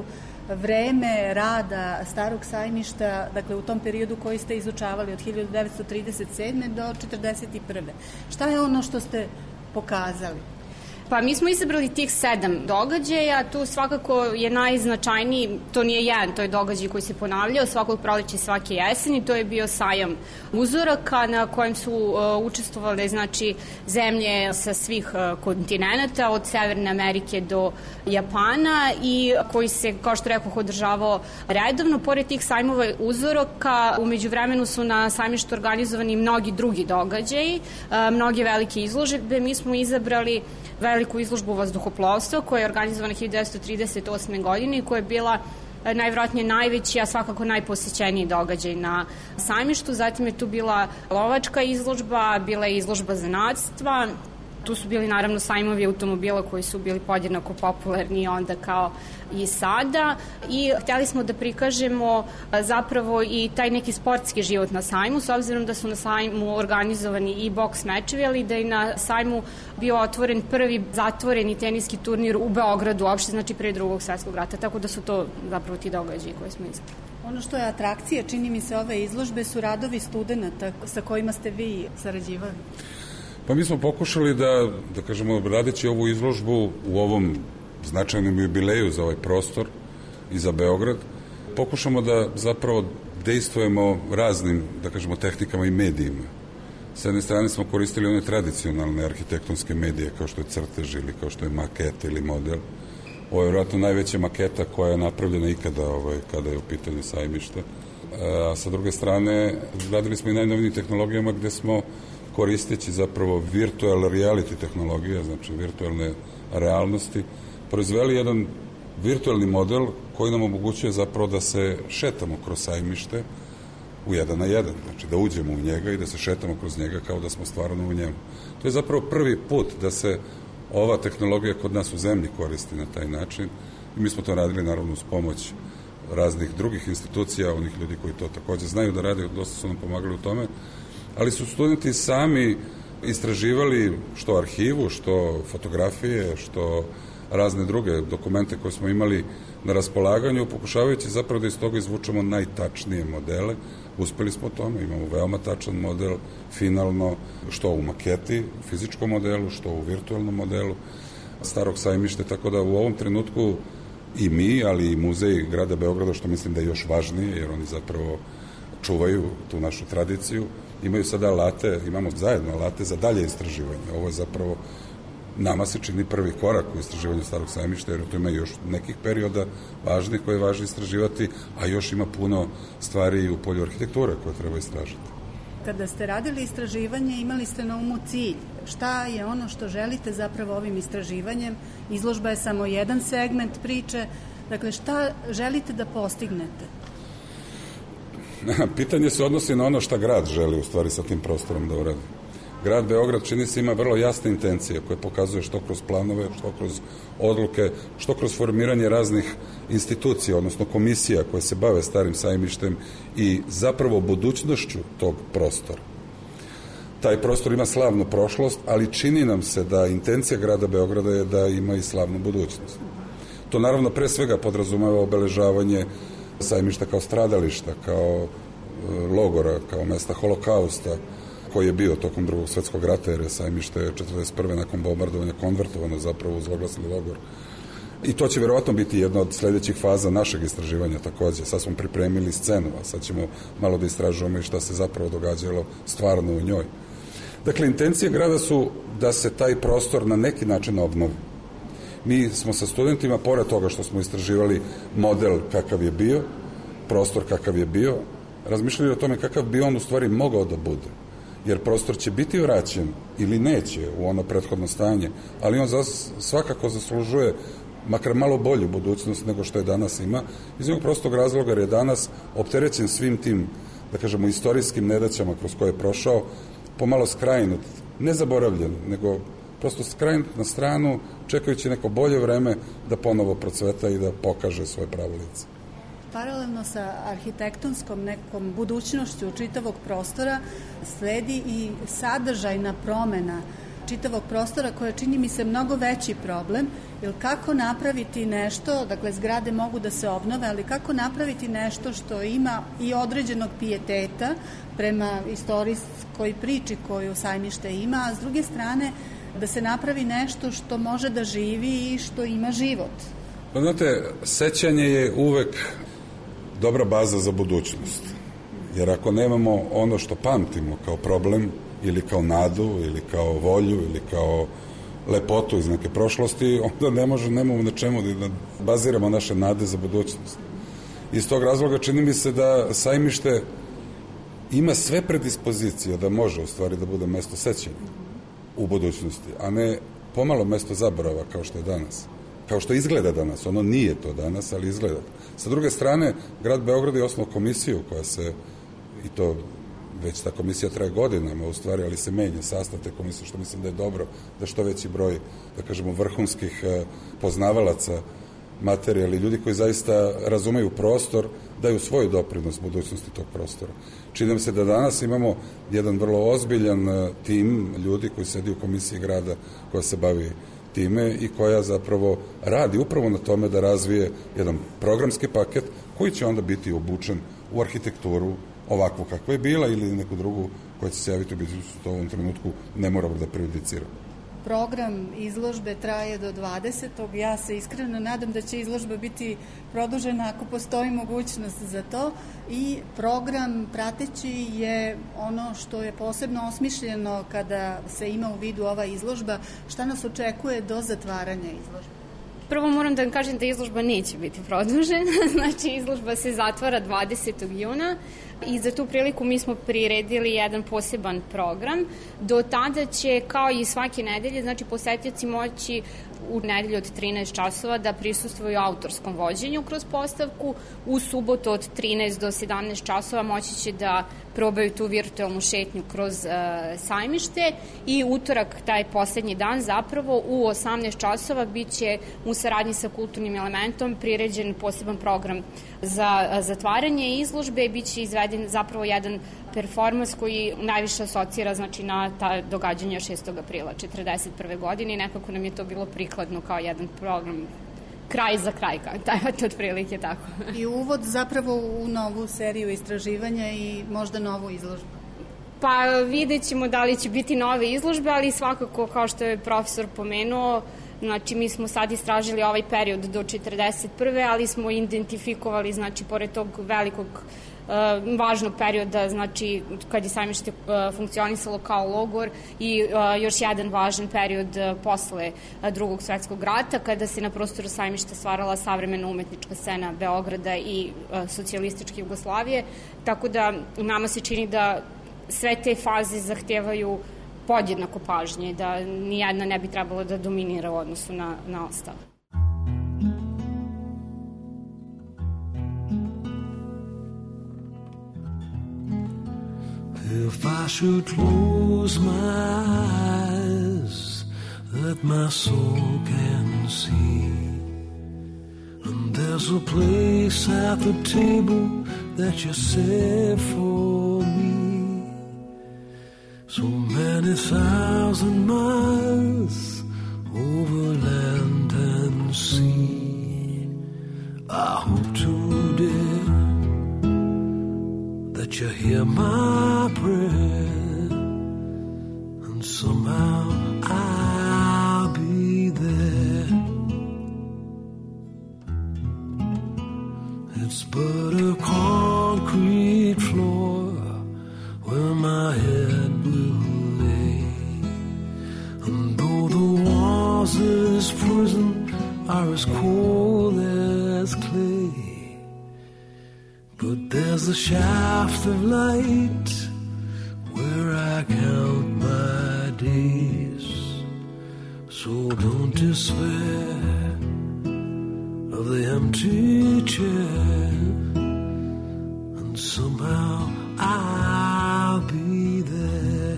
vreme rada Starog sajmišta, dakle u tom periodu koji ste izučavali od hiljadu devetsto trideset sedme do četrdeset prve. Šta je ono što ste pokazali? Pa mi smo izabrali tih sedam događaja, tu svakako je najznačajniji, to nije jedan, to je događaj koji se ponavljao svakog proleća i svake jeseni, to je bio sajam uzoraka na kojem su uh, učestvovale znači zemlje sa svih uh, kontinenta, od Severne Amerike do Japana i koji se, kao što rekoh, održavao redovno. Pored tih sajmova uzoraka, umeđu vremenu su na sajmištu organizovani mnogi drugi događaji, uh, mnoge velike izložbe. Mi smo izabrali veliku izložbu vazduhoplovstva koja je organizovana hiljadu devetsto trideset osme godine i koja je bila najvjerojatnije najveći, a svakako najposećeniji događaj na sajmištu. Zatim je tu bila lovačka izložba, bila je izložba zanatstva, tu su bili naravno sajmovi automobila koji su bili podjednako popularni onda kao i sada i hteli smo da prikažemo zapravo i taj neki sportski život na sajmu, s obzirom da su na sajmu organizovani i boks mečevi, ali da je na sajmu bio otvoren prvi zatvoreni teniski turnir u Beogradu, uopšte znači pre drugog svetskog rata, tako da su to zapravo ti događaji koje smo izabrali. Ono što je atrakcija, čini mi se, ove izložbe su radovi studenta sa kojima ste vi sarađivali. Pa mi smo pokušali da, da kažemo, radeći ovu izložbu u ovom značajnom jubileju za ovaj prostor i za Beograd, pokušamo da zapravo dejstvujemo raznim, da kažemo, tehnikama i medijima. S jedne strane smo koristili one tradicionalne arhitektonske medije, kao što je crtež ili kao što je maket ili model. Ovo je vjerojatno najveća maketa koja je napravljena ikada ovaj, kada je u pitanju sajmište. A sa druge strane, radili smo i najnovijim tehnologijama gde smo koristeći zapravo virtual reality tehnologija, znači virtualne realnosti, proizveli jedan virtualni model koji nam omogućuje zapravo da se šetamo kroz sajmište u jedan na jedan, znači da uđemo u njega i da se šetamo kroz njega kao da smo stvarno u njemu. To je zapravo prvi put da se ova tehnologija kod nas u zemlji koristi na taj način i mi smo to radili naravno uz pomoć raznih drugih institucija, onih ljudi koji to takođe znaju da rade, dosta su nam pomagali u tome, ali su studenti sami istraživali što arhivu, što fotografije, što razne druge dokumente koje smo imali na raspolaganju, pokušavajući zapravo da iz toga izvučemo najtačnije modele. Uspeli smo u tome, imamo veoma tačan model, finalno, što u maketi, u fizičkom modelu, što u virtualnom modelu Starog sajmišta, tako da u ovom trenutku i mi, ali i muzej grada Beograda, što mislim da je još važnije, jer oni zapravo čuvaju tu našu tradiciju, imaju sada alate, imamo zajedno alate za dalje istraživanje. Ovo je zapravo, nama se čini prvi korak u istraživanju Starog sajmišta, jer tu ima još nekih perioda važnih koje je važno istraživati, a još ima puno stvari u polju arhitekture koje treba istražiti. Kada ste radili istraživanje, imali ste na umu cilj. Šta je ono što želite zapravo ovim istraživanjem? Izložba je samo jedan segment priče. Dakle, šta želite da postignete? Pitanje se odnosi na ono šta grad želi u stvari sa tim prostorom da uradi. Grad Beograd čini se ima vrlo jasne intencije koje pokazuje što kroz planove, što kroz odluke, što kroz formiranje raznih institucija, odnosno komisija koje se bave Starim sajmištem i zapravo budućnošću tog prostora. Taj prostor ima slavnu prošlost, ali čini nam se da intencija grada Beograda je da ima i slavnu budućnost. To naravno pre svega podrazumeva obeležavanje sajmišta kao stradališta, kao logora, kao mesta holokausta, koji je bio tokom Drugog svjetskog rata, jer je sajmište četrdeset prve nakon bombardovanja konvertovano zapravo u zloglasni logor. I to će vjerovatno biti jedna od sljedećih faza našeg istraživanja takođe. Sad smo pripremili scenu, a sad ćemo malo da istražujemo i šta se zapravo događalo stvarno u njoj. Dakle, intencije grada su da se taj prostor na neki način obnovi. Mi smo sa studentima, pored toga što smo istraživali model kakav je bio, prostor kakav je bio, razmišljali o tome kakav bi on u stvari mogao da bude. Jer prostor će biti vraćen ili neće u ono prethodno stanje, ali on zas, svakako zaslužuje makar malo bolju budućnost nego što je danas ima, iz jednog prostog razloga jer je danas opterećen svim tim, da kažemo, istorijskim nedaćama kroz koje je prošao, pomalo skrajnut, ne zaboravljen, nego prosto skrajnut na stranu, čekajući neko bolje vreme da ponovo procveta i da pokaže svoje pravo lice. Paralelno sa arhitektonskom nekom budućnošću čitavog prostora sledi i sadržajna promena čitavog prostora koja čini mi se mnogo veći problem, jer kako napraviti nešto, dakle zgrade mogu da se obnove, ali kako napraviti nešto što ima i određenog pijeteta prema istorijskoj priči koju sajmište ima, a s druge strane da se napravi nešto što može da živi i što ima život. Pa znate, sećanje je uvek dobra baza za budućnost. Jer ako nemamo ono što pamtimo kao problem ili kao nadu ili kao volju ili kao lepotu iz neke prošlosti, onda ne možemo, nemamo na čemu da baziramo naše nade za budućnost. Iz tog razloga čini mi se da sajmište ima sve predispozicije da može u stvari da bude mesto sećanja u budućnosti, a ne pomalo mesto zaborava kao što je danas. Kao što izgleda danas, ono nije to danas, ali izgleda. Sa druge strane, grad Beograd je osnovao komisiju koja se, i to već ta komisija traje godinama u stvari, ali se menja sastav te komisije, što mislim da je dobro, da što veći broj, da kažemo, vrhunskih poznavalaca materije, ali ljudi koji zaista razumeju prostor, daju svoj doprinos budućnosti tog prostora. Čini se da danas imamo jedan vrlo ozbiljan tim ljudi koji sedi u komisiji grada koja se bavi time i koja zapravo radi upravo na tome da razvije jedan programski paket koji će onda biti obučen u arhitekturu ovakvu kakva je bila ili neku drugu koja će se javiti u budućnosti u ovom trenutku ne moramo da prejudiciramo. Program izložbe traje do dvadesetog Ja se iskreno nadam da će izložba biti produžena ako postoji mogućnost za to i program prateći je ono što je posebno osmišljeno kada se ima u vidu ova izložba. Šta nas očekuje do zatvaranja izložbe? Prvo moram da vam kažem da izložba neće biti produžena, znači izložba se zatvara dvadesetog juna i za tu priliku mi smo priredili jedan poseban program. Do tada će, kao i svake nedelje, znači posetioci moći u nedelju od trinaest časova da prisustvuju autorskom vođenju kroz postavku. U subotu od trinaest do sedamnaest časova moći će da probaju tu virtualnu šetnju kroz uh, sajmište i utorak, taj poslednji dan zapravo, u osamnaest časova biće u saradnji sa kulturnim elementom priređen poseban program za uh, zatvaranje izložbe. Biće izveden zapravo jedan performans koji najviše asocira, znači, na ta događanja šestog aprila četrdeset prve godine i nekako nam je to bilo prikladno kao jedan program kraj za kraj, taj otprilike tako. I uvod zapravo u novu seriju istraživanja i možda novu izložbu. Pa vidjet ćemo da li će biti nove izložbe, ali svakako, kao što je profesor pomenuo, znači mi smo sad istražili ovaj period do četrdeset prve ali smo identifikovali, znači, pored tog velikog važnog perioda, znači kad je Sajmište funkcionisalo kao logor i još jedan važan period posle drugog svetskog rata, kada se na prostoru Sajmišta stvarala savremena umetnička scena Beograda i socijalističke Jugoslavije, tako da nama se čini da sve te faze zahtevaju podjednako pažnje, da nijedna ne bi trebalo da dominira u odnosu na, na ostalo. If I should close my eyes, that my soul can see, and there's a place at the table that you set for me, so many thousand miles over land and sea. I hope today that you hear my prayer, and somehow I'll be there. It's but a concrete floor where my head will lay, and though the walls of this prison are as cold as clay, but there's a shaft of light where I count my days. So don't despair of the empty chair, and somehow I'll be there.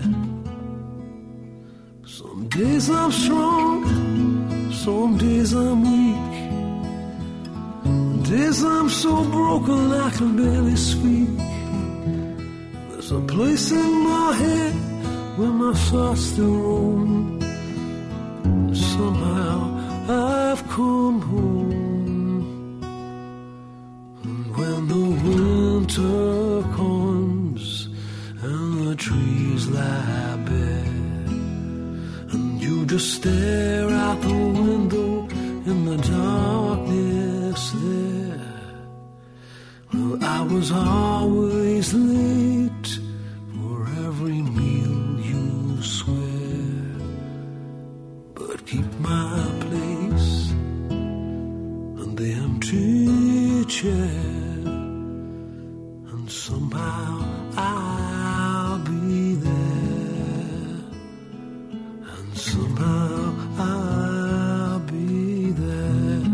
Some days I'm strong, some days I'm weak, days I'm so broken I can barely speak. There's a place in my head where my thoughts still roam. Somehow I've come home. And when the winter comes and the trees lie bare, and you just stare out the window in the darkness there, well, I was always late for every meal you swear, but keep my place in the empty chair, and somehow I'll be there, and somehow I'll be there.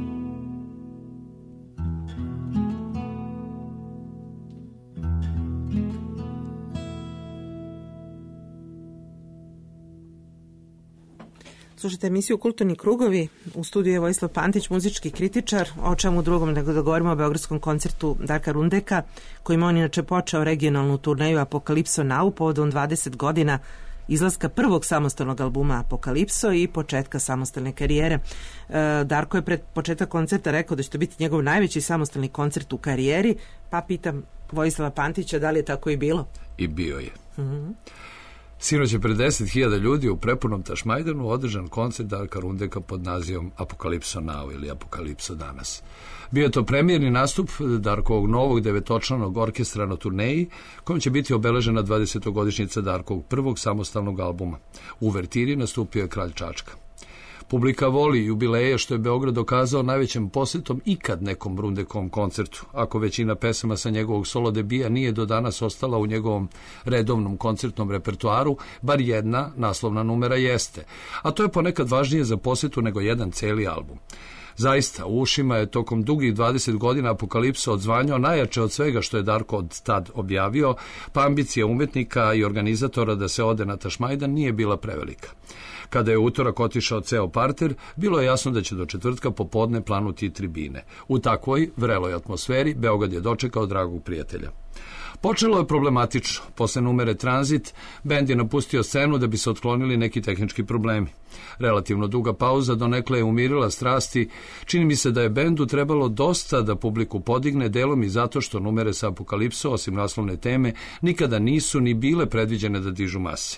Slušajte emisiju Kulturni krugovi, u studiju je Vojislav Pantić, muzički kritičar, o čemu drugom nego da govorimo o beogradskom koncertu Darka Rundeka, kojim on inače počeo regionalnu turneju Apokalipso Now povodom dvadeset godina izlaska prvog samostalnog albuma Apokalipso i početka samostalne karijere. E, Darko je pred početak koncerta rekao da će to biti njegov najveći samostalni koncert u karijeri, pa pitam Vojislava Pantića da li je tako i bilo? I bio je. Mm-hmm. Sinoć je pred deset hiljada ljudi u prepunom Tašmajdanu održan koncert Darka Rundeka pod nazivom Apokalipso Now ili Apokalipso danas. Bio je to premijerni nastup Darkovog novog devetočlanog orkestra na turneji, kojom će biti obeležena dvadesetogodišnjica Darkovog prvog samostalnog albuma. U uvertiri nastupio je Kralj Čačka. Publika voli jubileje, što je Beograd dokazao najvećem posjetom ikad nekom Rundekovom koncertu, ako većina pesama sa njegovog solo debija nije do danas ostala u njegovom redovnom koncertnom repertoaru, bar jedna naslovna numera jeste, a to je ponekad važnije za posjetu nego jedan celi album. Zaista, u ušima je tokom dugih dvadeset godina Apokalipso odzvanjao najjače od svega što je Darko od tad objavio, pa ambicija umetnika i organizatora da se ode na Tašmajdan nije bila prevelika. Kada je utorak otišao ceo parter, bilo je jasno da će do četvrtka popodne planuti tribine. U takvoj vreloj atmosferi Beograd je dočekao dragog prijatelja. Počelo je problematično. Posle numere Tranzit, bend je napustio scenu da bi se otklonili neki tehnički problemi. Relativno duga pauza donekle je umirila strasti. Čini mi se da je bendu trebalo dosta da publiku podigne, delom i zato što numere sa Apokalipso, osim naslovne teme, nikada nisu ni bile predviđene da dižu mase.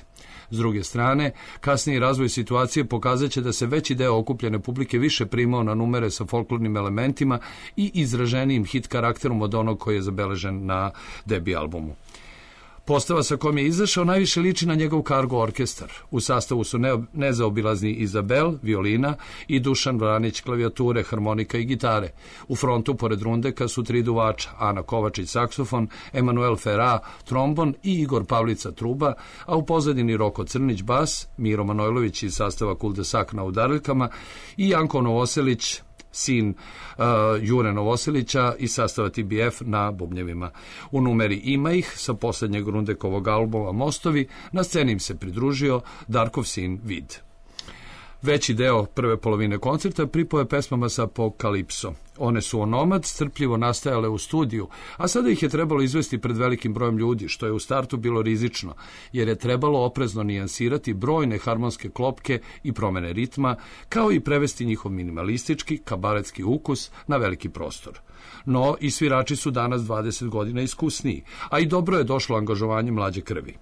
S druge strane, kasniji razvoj situacije pokazat će da se veći deo okupljene publike više primao na numere sa folklornim elementima i izraženijim hit karakterom od onog koji je zabeležen na debi albumu. Postava sa kojom je izašao najviše liči na njegov Cargo orkestar. U sastavu su ne, nezaobilazni Izabel, violina i Dušan Vranić, klavijature, harmonika i gitare. U frontu, pored Rundeka, su tri duvača, Ana Kovačić, saksofon, Emanuel Ferra, trombon i Igor Pavlica, truba, a u pozadini Roko Crnić, bas, Miro Manojlović iz sastava Kuldesak na udaraljkama i Janko Novoselić, sin uh, Jure Novoselića i sastava T B F na bubnjevima. U numeri Ima ih, sa poslednjeg Rundekovog albuma Mostovi, na sceni im se pridružio Darkov sin Vid. Veći deo prve polovine koncerta pripao je pesmama sa Apokalipso. One su onomad strpljivo nastajale u studiju, a sada ih je trebalo izvesti pred velikim brojem ljudi, što je u startu bilo rizično, jer je trebalo oprezno nijansirati brojne harmonske klopke i promene ritma, kao i prevesti njihov minimalistički, kabaretski ukus na veliki prostor. No, i svirači su danas dvadeset godina iskusniji, a i dobro je došlo angažovanje mlađe krvi.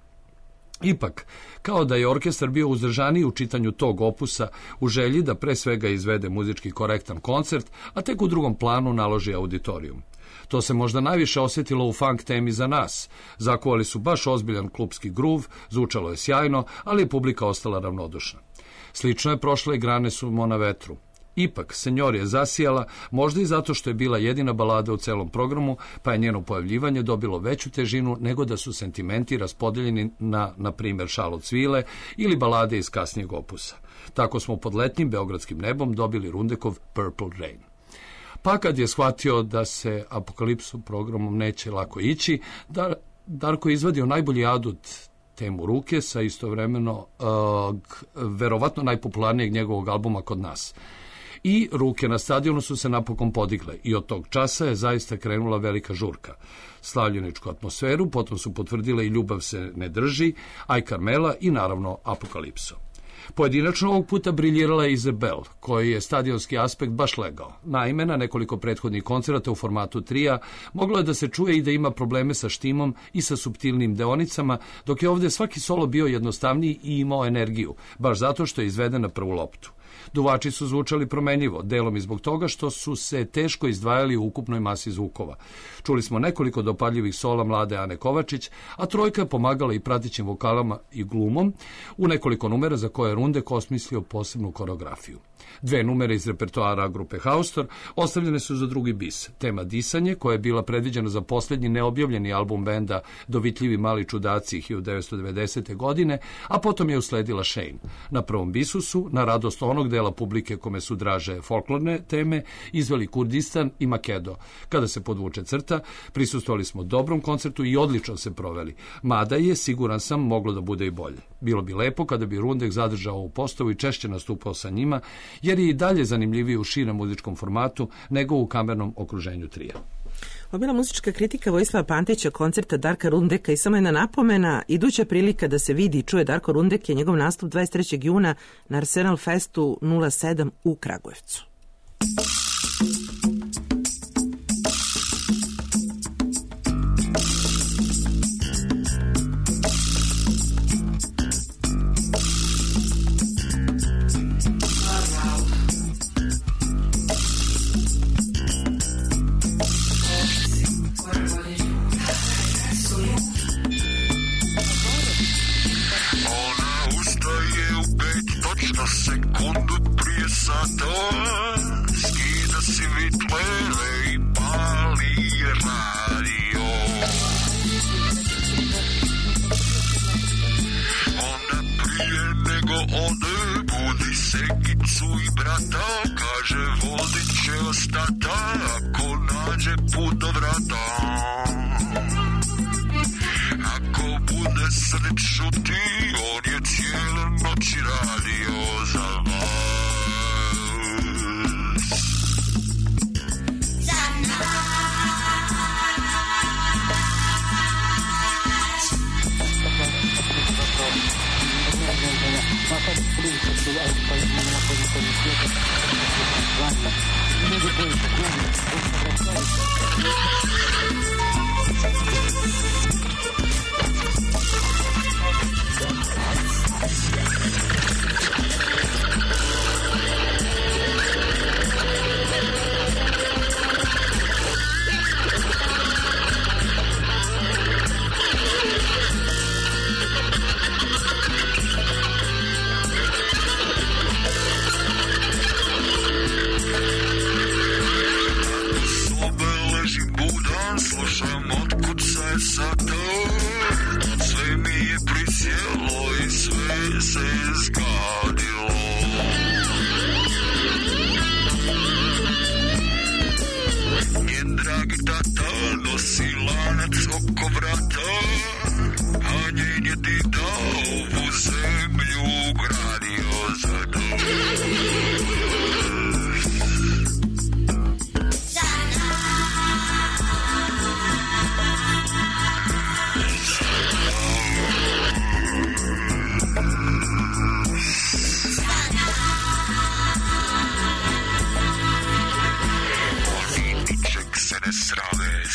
Ipak, kao da je orkestar bio uzdržaniji u čitanju tog opusa u želji da pre svega izvede muzički korektan koncert, a tek u drugom planu naloži auditorijum. To se možda najviše osjetilo u funk temi Za nas. Zakovali su baš ozbiljan klupski gruv, zvučalo je sjajno, ali je publika ostala ravnodušna. Slično je prošle i Grane sumo na vetru. Ipak, Senjor je zasijala, možda i zato što je bila jedina balada u celom programu, pa je njeno pojavljivanje dobilo veću težinu nego da su sentimenti raspodeljeni na, na primjer, Šal od svile ili balade iz kasnijeg opusa. Tako smo pod letnjim beogradskim nebom dobili Rundekov Purple Rain. Pa kad je shvatio da se Apokalipsu programom neće lako ići, Dar, Darko je izvadio najbolji adut temu ruke sa istovremeno uh, verovatno najpopularnijeg njegovog albuma Kod nas. I ruke na stadionu su se napokon podigle i od tog časa je zaista krenula velika žurka. Slavljeničku atmosferu potom su potvrdile i Ljubav se ne drži, Aj Karmela i naravno Apokalipso. Pojedinačno ovog puta briljirala je Izabel, koji je stadionski aspekt baš legao. Naime, na nekoliko prethodnih koncerata u formatu trija moglo je da se čuje i da ima probleme sa štimom i sa suptilnim deonicama, dok je ovdje svaki solo bio jednostavniji i imao energiju, baš zato što je izveden na prvu loptu. Duvači su zvučali promenljivo, delom i zbog toga što su se teško izdvajali u ukupnoj masi zvukova. Čuli smo nekoliko dopadljivih sola mlade Ane Kovačić, a trojka je pomagala i pratećim vokalama i glumom u nekoliko numera za koje je Rundek osmislio posebnu koreografiju. Dve numere iz repertoara grupe Haustor ostavljene su za drugi bis. Tema Disanje, koja je bila predviđena za posljednji neobjavljeni album benda Dovitljivi mali čudaci hiljadu devetsto devedesete. godine, a potom je usledila Shane. Na prvom bisu su, na radost onog dela publike kome su draže folklorne teme, izveli Kurdistan i Makedo. Kada se podvuče crta, prisustvovali smo dobrom koncertu i odlično se proveli. Mada je, siguran sam, moglo da bude i bolje. Bilo bi lepo kada bi Rundek zadržao ovu postavu i češće nastupao sa njima, jer je i dalje zanimljiviji u širem muzičkom formatu nego u kamernom okruženju trija. Ovo bila muzička kritika Vojislava Pantića koncerta Darka Rundeka i samo jedna napomena, iduća prilika da se vidi i čuje Darko Rundek je njegov nastup dvadeset trećeg juna na Arsenal Festu nula sedam u Kragujevcu.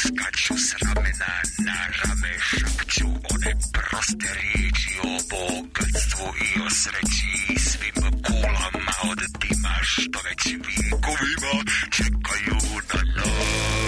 skaču s ramena na rame, šapću one proste riječi o bogatstvu i o sreći i svim kulama od dima što već vijekovima čekaju na nas.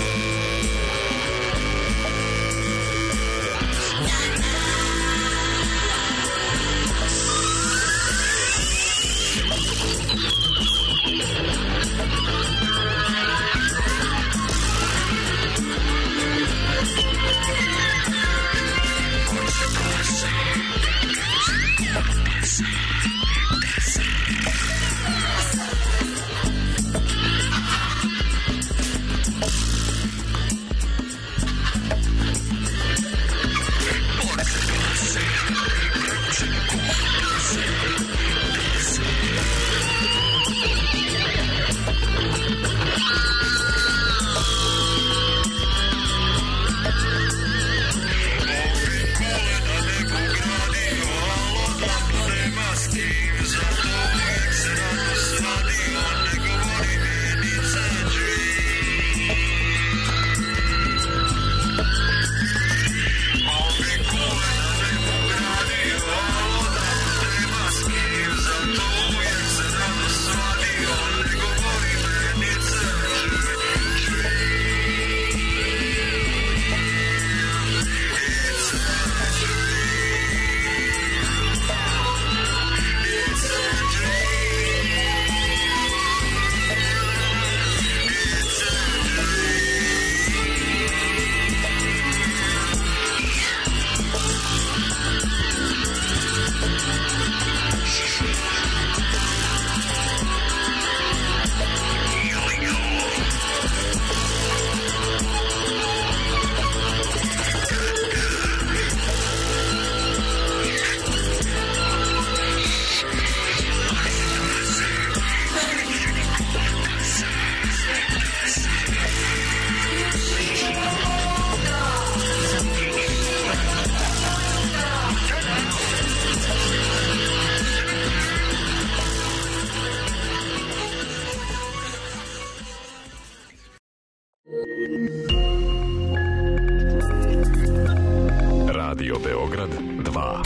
Radio Beograd dva.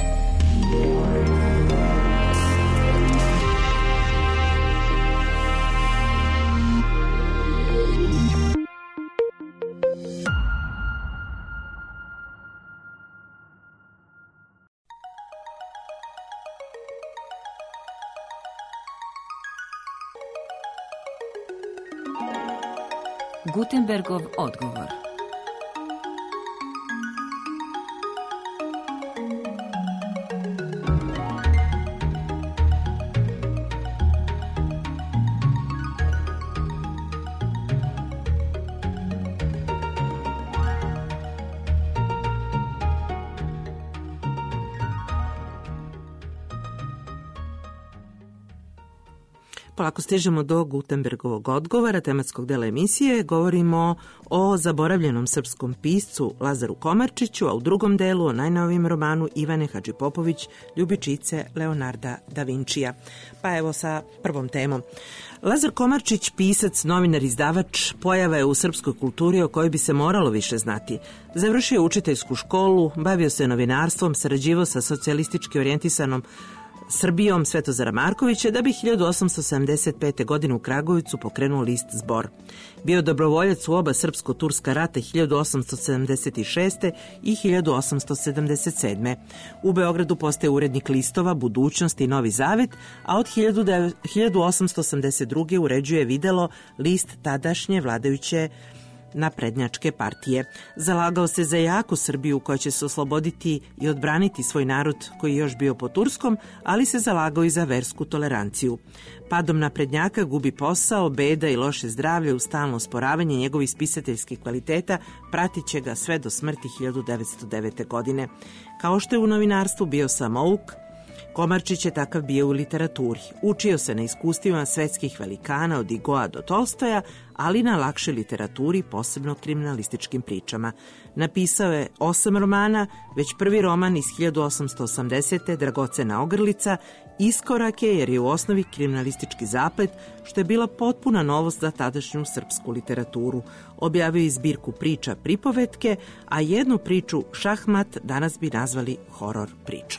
Gutenbergov odgovor. Polako stižemo do Gutenbergovog odgovora, tematskog dela emisije. Govorimo o zaboravljenom srpskom piscu Lazaru Komarčiću, a u drugom delu o najnovijem romanu Ivane Hadžipopović, ljubičice Leonarda da Vincija. Pa evo sa prvom temom. Lazar Komarčić, pisac, novinar, izdavač, pojava je u srpskoj kulturi o kojoj bi se moralo više znati. Završio je učiteljsku školu, bavio se novinarstvom, sarađivao sa socijalistički orijentisanom Srbijom Svetozara Markovića, da bi hiljadu osamsto sedamdeset pete. godine u Kragujevcu pokrenuo list Zbor. Bio dobrovoljac u oba srpsko-turska rata hiljadu osamsto sedamdeset šeste. i hiljadu osamsto sedamdeset sedme. U Beogradu postaje urednik listova Budućnost i Novi Zavet, a od hiljadu osamsto osamdeset druge. uređuje Videlo, list tadašnje vladajuće naprednjačke partije. Zalagao se za jaku Srbiju koja će se osloboditi i odbraniti svoj narod koji je još bio pod Turskom, ali se zalagao i za versku toleranciju. Padom naprednjaka gubi posao, beda i loše zdravlje, u stalno osporavanje njegovih spisateljskih kvaliteta pratit će ga sve do smrti hiljadu devetsto devete. godine. Kao što je u novinarstvu bio samouk, Komarčić je takav bio u literaturi. Učio se na iskustvima svetskih velikana od Igoa do Tolstoja, ali na lakše literaturi, posebno kriminalističkim pričama. Napisao je osam romana, već prvi roman iz hiljadu osamsto osamdesete. Dragocena ogrlica Iskorak je jer je u osnovi kriminalistički zaplet, što je bila potpuna novost za tadašnju srpsku literaturu. Objavio je zbirku priča pripovetke, a jednu priču Šahmat danas bi nazvali horor pričom.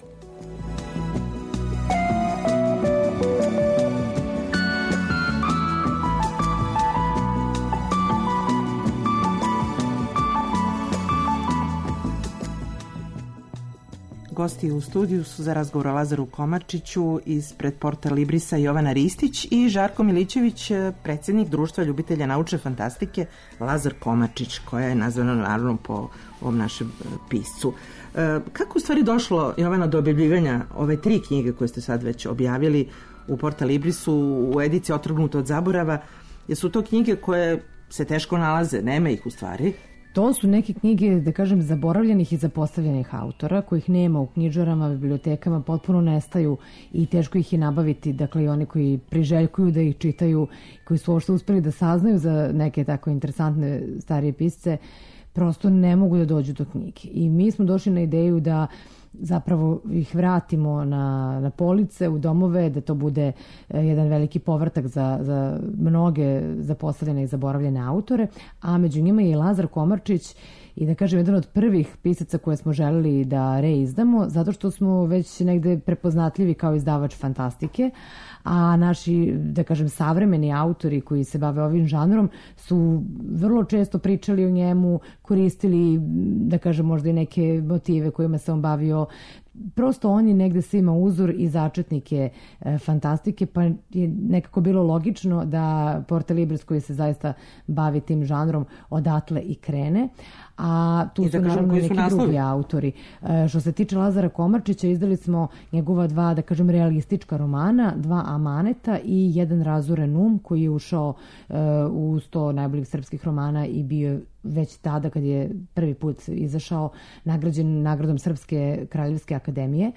Gosti u studiju su za razgovor o Lazaru Komarčiću ispred Porta Librisa Jovana Ristić i Žarko Milićević, predsjednik Društva ljubitelja naučne fantastike Lazar Komarčić, koja je nazvana naravno po ovom našem piscu. Kako u stvari došlo, Jovana, do objavljivanja ove tri knjige koje ste sad već objavili u Porta Librisu u ediciji Otrgnuto od zaborava? Jesu to knjige koje se teško nalaze, nema ih u stvari? To su neke knjige, da kažem, zaboravljenih i zapostavljenih autora, kojih nema u knjižarama, bibliotekama, potpuno nestaju i teško ih je nabaviti. Dakle, i oni koji priželjkuju da ih čitaju, koji su uopšte uspeli da saznaju za neke tako interesantne starije pisce, prosto ne mogu da dođu do knjige. I mi smo došli na ideju da zapravo ih vratimo na, na police, u domove, da to bude jedan veliki povratak za, za mnoge zapostavljene i zaboravljene autore, a među njima je i Lazar Komarčić i da kažem jedan od prvih pisaca koje smo želeli da reizdamo, zato što smo već negde prepoznatljivi kao izdavač fantastike, a naši, da kažem, savremeni autori koji se bave ovim žanrom su vrlo često pričali o njemu, koristili, da kažem, možda i neke motive kojima se on bavio. Prosto on je negde svima uzor i začetnike e, fantastike, pa je nekako bilo logično da Porta Libris, koji se zaista bavi tim žanrom, odatle i krene. A tu su naravno neki drugi autori. E, što se tiče Lazara Komarčića, izdali smo njegova dva, da kažem, realistička romana, dva Amaneta i jedan Razuren um, koji je ušao e, u sto najboljih srpskih romana i bio već tada, kad je prvi put izašao, nagrađen nagradom Srpske kraljevske akademije.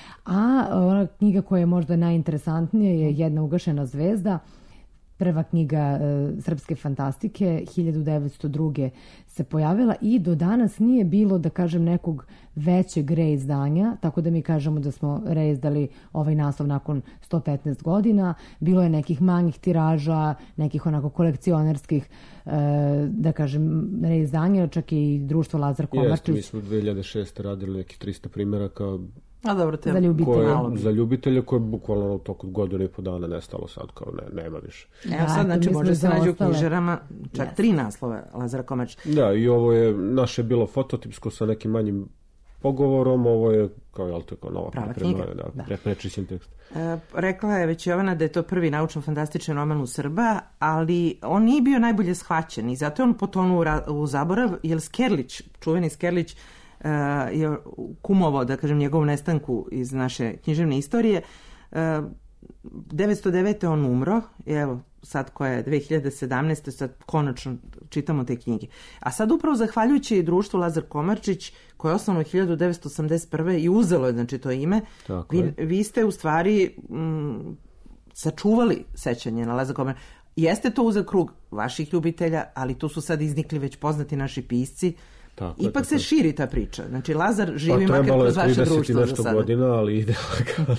A ona knjiga koja je možda najinteresantnija je Jedna ugašena zvezda, prva knjiga e, srpske fantastike, hiljadu devetsto druge se pojavila i do danas nije bilo, da kažem, nekog većeg reizdanja, tako da mi kažemo da smo reizdali ovaj naslov nakon sto petnaest godina. Bilo je nekih manjih tiraža, nekih onako kolekcionerskih, e, da kažem, reizdanja, čak i društvo Lazar Komarčić. Jeste, mi smo dve hiljade šeste radili nekih trista primjeraka. A dobro, te za ljubitelje. Za ljubitelje koje je bukvalno u toku godine i po dana nestalo sad, kao ne, nema više. Evo sad, znači, može se nađu u knjižarama čak yes. tri naslova Lazara Komarčića. Da, i ovo je, naše bilo fototipsko sa nekim manjim pogovorom, ovo je kao, jel to, kao nova prava knjiga. Da, da. Prečišćen tekst. E, rekla je već Jovana da je to prvi naučno-fantastičan roman u Srba, ali on nije bio najbolje shvaćen i zato je on potonuo u zaborav, jer Skerlić, čuveni Skerlić, Uh, je kumovao, da kažem, njegovu nestanku iz naše književne istorije. Uh, devetsto devete on umro, i evo sad koja je dve hiljade sedamnaeste sad konačno čitamo te knjige. A sad upravo zahvaljujući društvu Lazar Komarčić, koje je osnovno hiljadu devetsto osamdeset prve i uzelo je, znači, to ime, vi, vi ste u stvari mm, sačuvali sećanje na Lazar Komarčić. Jeste to uzak krug vaših ljubitelja, ali tu su sad iznikli već poznati naši pisci. Tako, ipak tako. Se širi ta priča. Znači, Lazar živi pa, makar kroz vaše društvo za sada. Godina, ali ide lagano.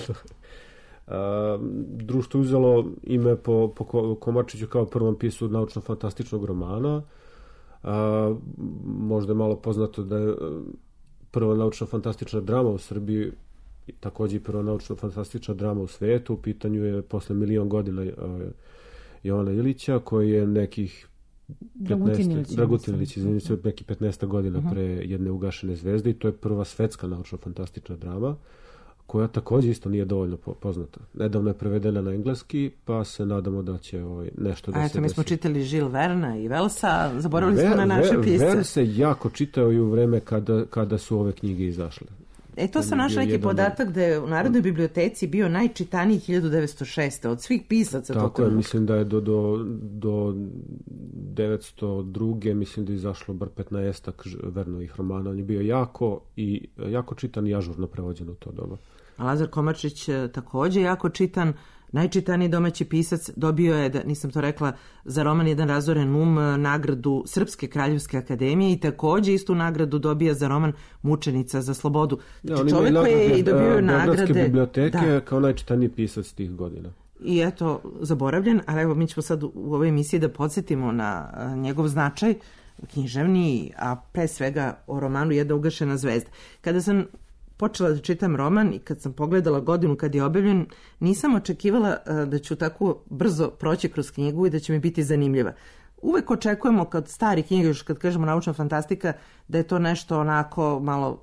Društvo uzelo ime po, po Komarčiću kao prvom pisu naučno-fantastičnog romana. A, možda je malo poznato da je prva naučno-fantastična drama u Srbiji, također i prva naučno-fantastična drama u svetu. U pitanju je posle milion godina a, Jovana Ilića, koji je nekih Dragutin Ilić, izvinite, od nekih petnaest godina uh-huh. pre Jedne ugašene zvezde, i to je prva svetska naučno-fantastična drama, koja također isto nije dovoljno poznata. Nedavno je prevedena na engleski, pa se nadamo da će ovaj, nešto da A se eto, mi smo desi. čitali Žil Verna i Velsa, zaboravili Ver, smo na naše Ver, pisce. Ver se jako čitao i u vreme kada, kada su ove knjige izašle. E, to sam našla neki podatak da je u Narodnoj biblioteci bio najčitaniji hiljadu devetsto šeste od svih pisaca. Tako je, mislim da je do, do, do devetsto druge mislim da je izašlo bar petnaestak Vernovih romana. On je bio jako, i, jako čitan i ažurno prevođen u to doba. A Lazar Komarčić također jako čitan. najčitaniji domaći pisac, dobio je, da nisam to rekla, za roman Jedan razoren um nagradu Srpske kraljevske akademije i takođe istu nagradu dobija za roman Mučenica za slobodu. Znači, čovjek koji je i dobio nagrade... Beogradske biblioteke da. Kao najčitaniji pisac tih godina. I eto, zaboravljen, ali evo mi ćemo sad u ovoj emisiji da podsjetimo na njegov značaj književni, a pre svega o romanu Jedna ugašena zvezda. Kada sam počela da čitam roman i kad sam pogledala godinu kad je objavljen, nisam očekivala da ću tako brzo proći kroz knjigu i da će mi biti zanimljiva. Uvek očekujemo kad stari knjige, još kad kažemo naučna fantastika, da je to nešto onako malo,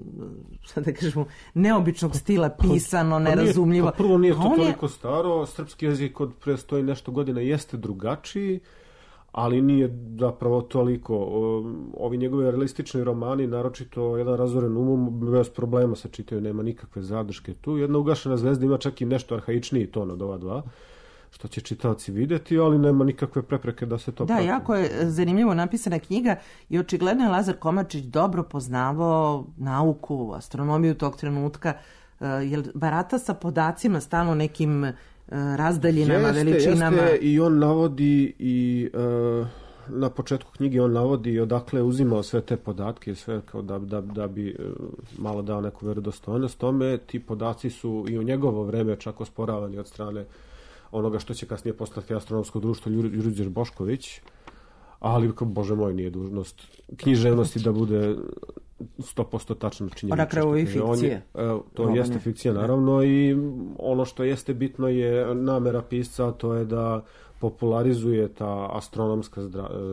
sad da kažemo, neobičnog stila pisano, nerazumljivo. Pa prvo nije to toliko staro, srpski jezik od pre stoji nešto godina jeste drugačiji, ali nije zapravo toliko. Ovi njegove realistični romani, naročito Jedan razoren um, bez problema se čitaju, nema nikakve zadrške tu. Jedna ugašena zvezda ima čak i nešto arhaičniji ton od ova dva, što će čitaoci videti, ali nema nikakve prepreke da se to da, prati. Da, jako je zanimljivo napisana knjiga i očigledno je Lazar Komačić dobro poznavao nauku, astronomiju tog trenutka, jer barata sa podacima stalno nekim razdaljinama, jeste, veličinama. Jeste, i on navodi i uh, na početku knjige on navodi odakle uzimao sve te podatke, sve kao da, da, da bi uh, malo dao neku verodostojnost tome. Ti podaci su i u njegovo vreme čak osporavani od strane onoga što će kasnije postati astronomsko društvo Đurđer Bošković, ali, bože moj, nije dužnost književnosti da bude sto posto tačno činjenica. Na kraju i fikcije. To Robane. Jeste fikcija, naravno, i ono što jeste bitno je namera pisca, to je da popularizuje ta astronomska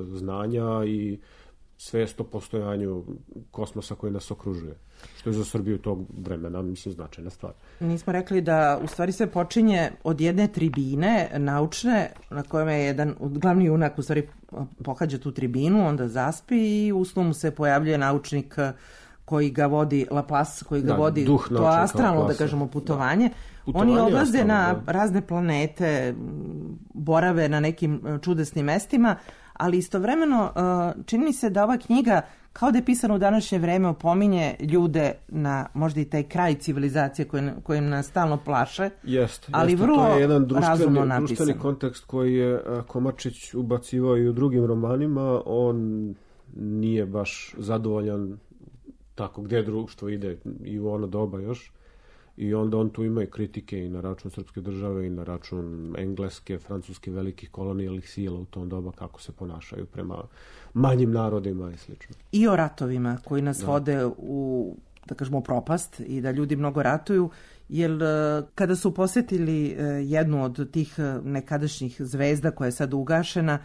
znanja i svest o postojanju kosmosa koji nas okružuje. Što je za Srbiju tog vremena, mislim, značajna stvar. Nismo rekli da u stvari sve počinje od jedne tribine naučne, na kojem je jedan glavni junak u stvari pohađa tu tribinu, onda zaspi i u snu mu se pojavljuje naučnik koji ga vodi, Laplace, koji ga da, vodi to astralno, da kažemo, putovanje. Da. Putovanje Oni odlaze na da. razne planete, borave na nekim čudesnim mestima, ali istovremeno čini mi se da ova knjiga, kao da je pisana u današnje vreme, opominje ljude na možda i taj kraj civilizacije koje, koje nas stalno plaše, jest, ali jest, vrlo to je jedan razumno napisan. Društveni kontekst koji je Komačić ubacivao i u drugim romanima. On nije baš zadovoljan tako gdje društvo ide i u ono doba još. I onda on tu ima i kritike i na račun srpske države i na račun engleske, francuske, velikih kolonijalnih sila u tom doba, kako se ponašaju prema manjim narodima i slično. I o ratovima koji nas da. vode u, da kažemo, propast i da ljudi mnogo ratuju, jer kada su posjetili jednu od tih nekadašnjih zvezda koja je sad ugašena,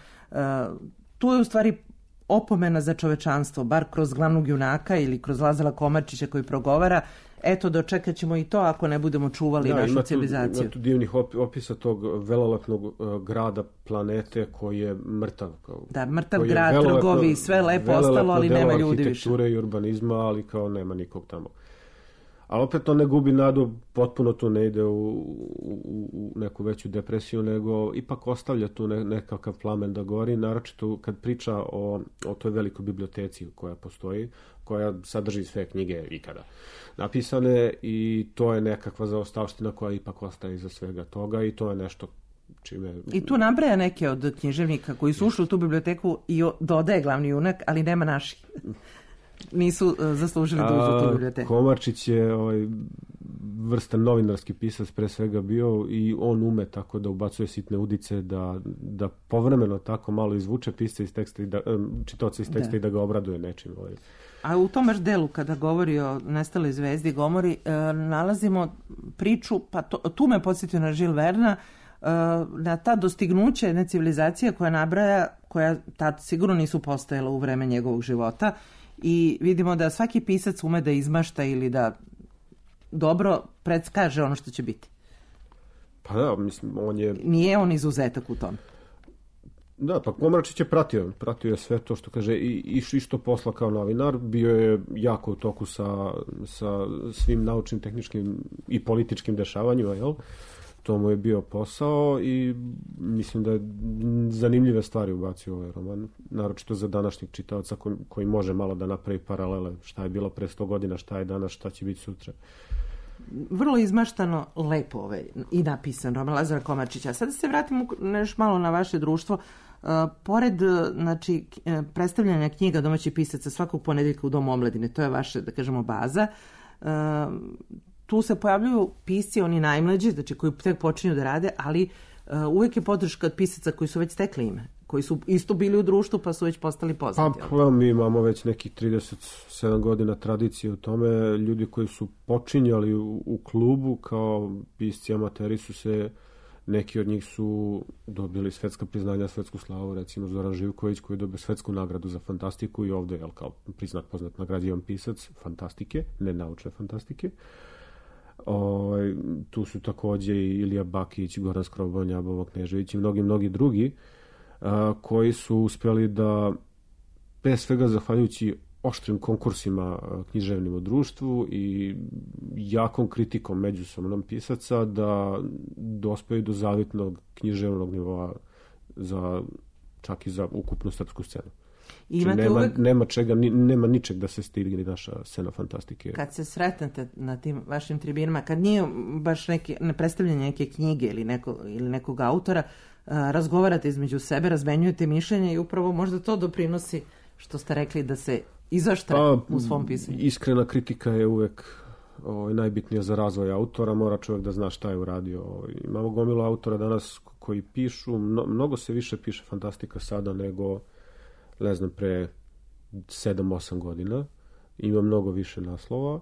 tu je u stvari opomena za čovečanstvo, bar kroz glavnog junaka ili kroz Lazara Komačića koji progovara, eto, dočekat ćemo i to ako ne budemo čuvali da, našu ima tu, civilizaciju. Ima tu divnih opisa tog velelepnog uh, grada planete koji je mrtav. Kao, da, mrtav grad, trgovi, sve lepo ostalo, ali nema ljudi više. Arhitekture i urbanizma, ali kao nema nikog tamo. Ali opet on ne gubi nadu, potpuno tu ne ide u, u, u neku veću depresiju, nego ipak ostavlja tu ne, nekakav plamen da gori, naročito kad priča o, o toj velikoj biblioteci koja postoji, koja sadrži sve knjige ikada napisane, i to je nekakva zaostavština koja ipak ostaje iza svega toga, i to je nešto čime... I tu nabraja neke od književnika koji su ušli u tu biblioteku i dodaje glavni junak, ali nema naših. Nisu uh, zaslužili da uđu u tu biblioteku. Komarčić je ovaj, vrstan novinarski pisac pre svega bio, i on ume tako da ubacuje sitne udice, da, da povremeno tako malo izvuče pisca iz teksta i da, čitaoca iz teksta da. i da ga obraduje nečim. Ovaj. A u tom baš delu kada govori o nestaloj zvezdi Gomori, e, nalazimo priču, pa to, tu me podsjetio na Žil Verna, e, na ta dostignuća jedne civilizacije koja nabraja, koja tad sigurno nisu postojala u vreme njegovog života, i vidimo da svaki pisac ume da izmašta ili da dobro predskaže ono što će biti. Pa da, mislim, on je... Nije on izuzetak u tom. Da, pa Komačić je pratio, pratio je sve to što kaže i, i što posla kao novinar, bio je jako u toku sa, sa svim naučnim, tehničkim i političkim dešavanjima, jel? To mu je bio posao, i mislim da je zanimljive stvari ubacio ovaj roman, naročito za današnjeg čitaoca koji, koji može malo da napravi paralele, šta je bilo pre sto godina, šta je danas, šta će biti sutra. vrlo izmaštano, lepo ovaj, i napisan roman Lazara Komačića. Sada se vratimo još malo na vaše društvo. Uh, pored znači, predstavljanja knjiga domaćih pisaca svakog ponedeljka u Domu omladine, to je vaša, da kažemo, baza, uh, tu se pojavljuju pisci, oni najmlađi, znači koji tek počinju da rade, ali uh, uvek je podrška od pisaca koji su već stekli ime, koji su isto bili u društvu pa su već postali poznati. Pa, mi imamo već nekih trideset sedam godina tradicije u tome. Ljudi koji su počinjali u, u klubu kao pisci amateri su se, neki od njih su dobili svetska priznanja, svetsku slavu, recimo Zoran Živković koji je dobio svetsku nagradu za fantastiku i ovde je kao priznat, poznat, nagrađivan pisac fantastike, ne naučne fantastike. O, tu su takođe i Ilija Bakić, Goran Skroban, Jabova Knežević i mnogi, mnogi drugi a, koji su uspjeli da, pre svega zahvaljujući oštrim konkursima književnim u društvu i jakom kritikom međusobnom pisaca, da dospeju do zavitnog književnog nivoa za, čak i za ukupnu srpsku scenu. Znači, nema, uvek... nema, čega, ni, nema ničeg da se stigne naša scena fantastike. Kad se sretnete na tim vašim tribinama, kad nije baš neki, ne predstavljanje neke knjige ili, neko, ili nekog autora, a, razgovarate između sebe, razmenjujete mišljenje i upravo možda to doprinosi što ste rekli da se izaštre pa, u svom pisanju. Iskrena kritika je uvek o, najbitnija za razvoj autora, mora čovjek da zna šta je uradio. O, imamo gomilu autora danas koji pišu, mno, mnogo se više piše fantastika sada nego, ne znam, pre sedam osam godina. Ima mnogo više naslova,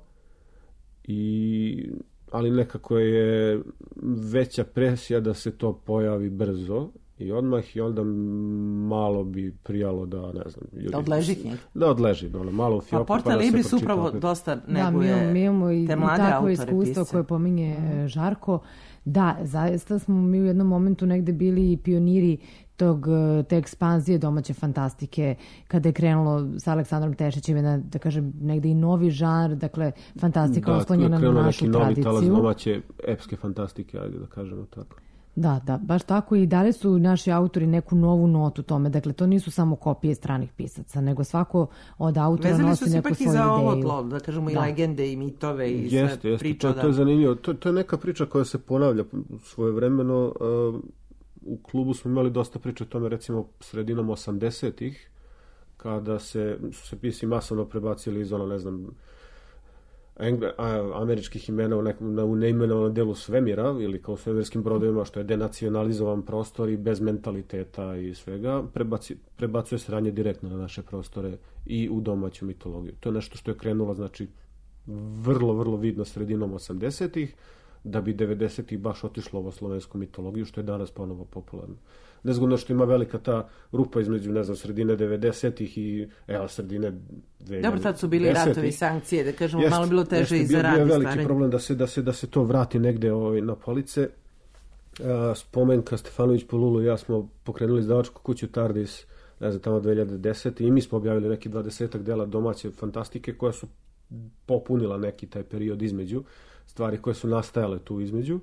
i, ali nekako je veća presija da se to pojavi brzo i odmah, i onda malo bi prijalo da, ne znam... Ljudi, da odleži knjiga. Da odleži, ono, malo u fioku. Pa Porta Libris upravo opet. Dosta neguje da, mi imamo i, te i mlade takvo autore, iskustvo pisce. koje pominje mm. Žarko. Da, zaista smo mi u jednom momentu negde bili pioniri tog, te ekspanzije domaće fantastike, kada je krenulo sa Aleksandrom Tešićem, jedna, da kažem, negde i novi žanr, dakle, fantastika oslonjena na našu neki tradiciju. Novi talas domaće epske fantastike, ajde da kažemo tako. Da, da, baš tako, i dali su naši autori neku novu notu tome. Dakle, to nisu samo kopije stranih pisaca, nego svako od autora vezani nosi neku svoju ideju. Vezani su se ipak i za ovo tlo, da kažemo, da. I legende i mitove i jeste, sve jeste. priče. To, to je zanimljivo. To, to je neka priča koja se ponavlja svojevremeno. Uh, u klubu smo imali dosta priča o tome, recimo sredinom osamdesetih, kada se, su se pisci masovno prebacili iz ono, ne znam, Engle, a, američkih imena u, nekom, u neimenovanom delu svemira ili kao svemirskim brodovima, što je denacionalizovan prostor i bez mentaliteta i svega, prebaci, prebacuje se ranje direktno na naše prostore i u domaću mitologiju. To je nešto što je krenulo, znači, vrlo, vrlo vidno sredinom osamdesetih, da bi devedesetih baš otišlo ovo slovensku mitologiju, što je danas ponovo popularno. Nezgodno što ima velika ta rupa između, ne znam, sredine devedesetih i, evo, sredine dvehiljaditih. Dobro, tad su bili ratovi i sankcije, da kažemo, jest, malo bilo teže i za rad. Bio je veliki stvaranje. Problem da se, da, se, da se to vrati negde ovaj, na police. Uh, Spomenka Stefanović Polulu i ja smo pokrenuli izdavačku kuću Tardis, ne znam, tamo dve hiljade desete. i mi smo objavili neki dvadesetak dela domaće fantastike koja su popunila neki taj period između, stvari koje su nastajale tu između.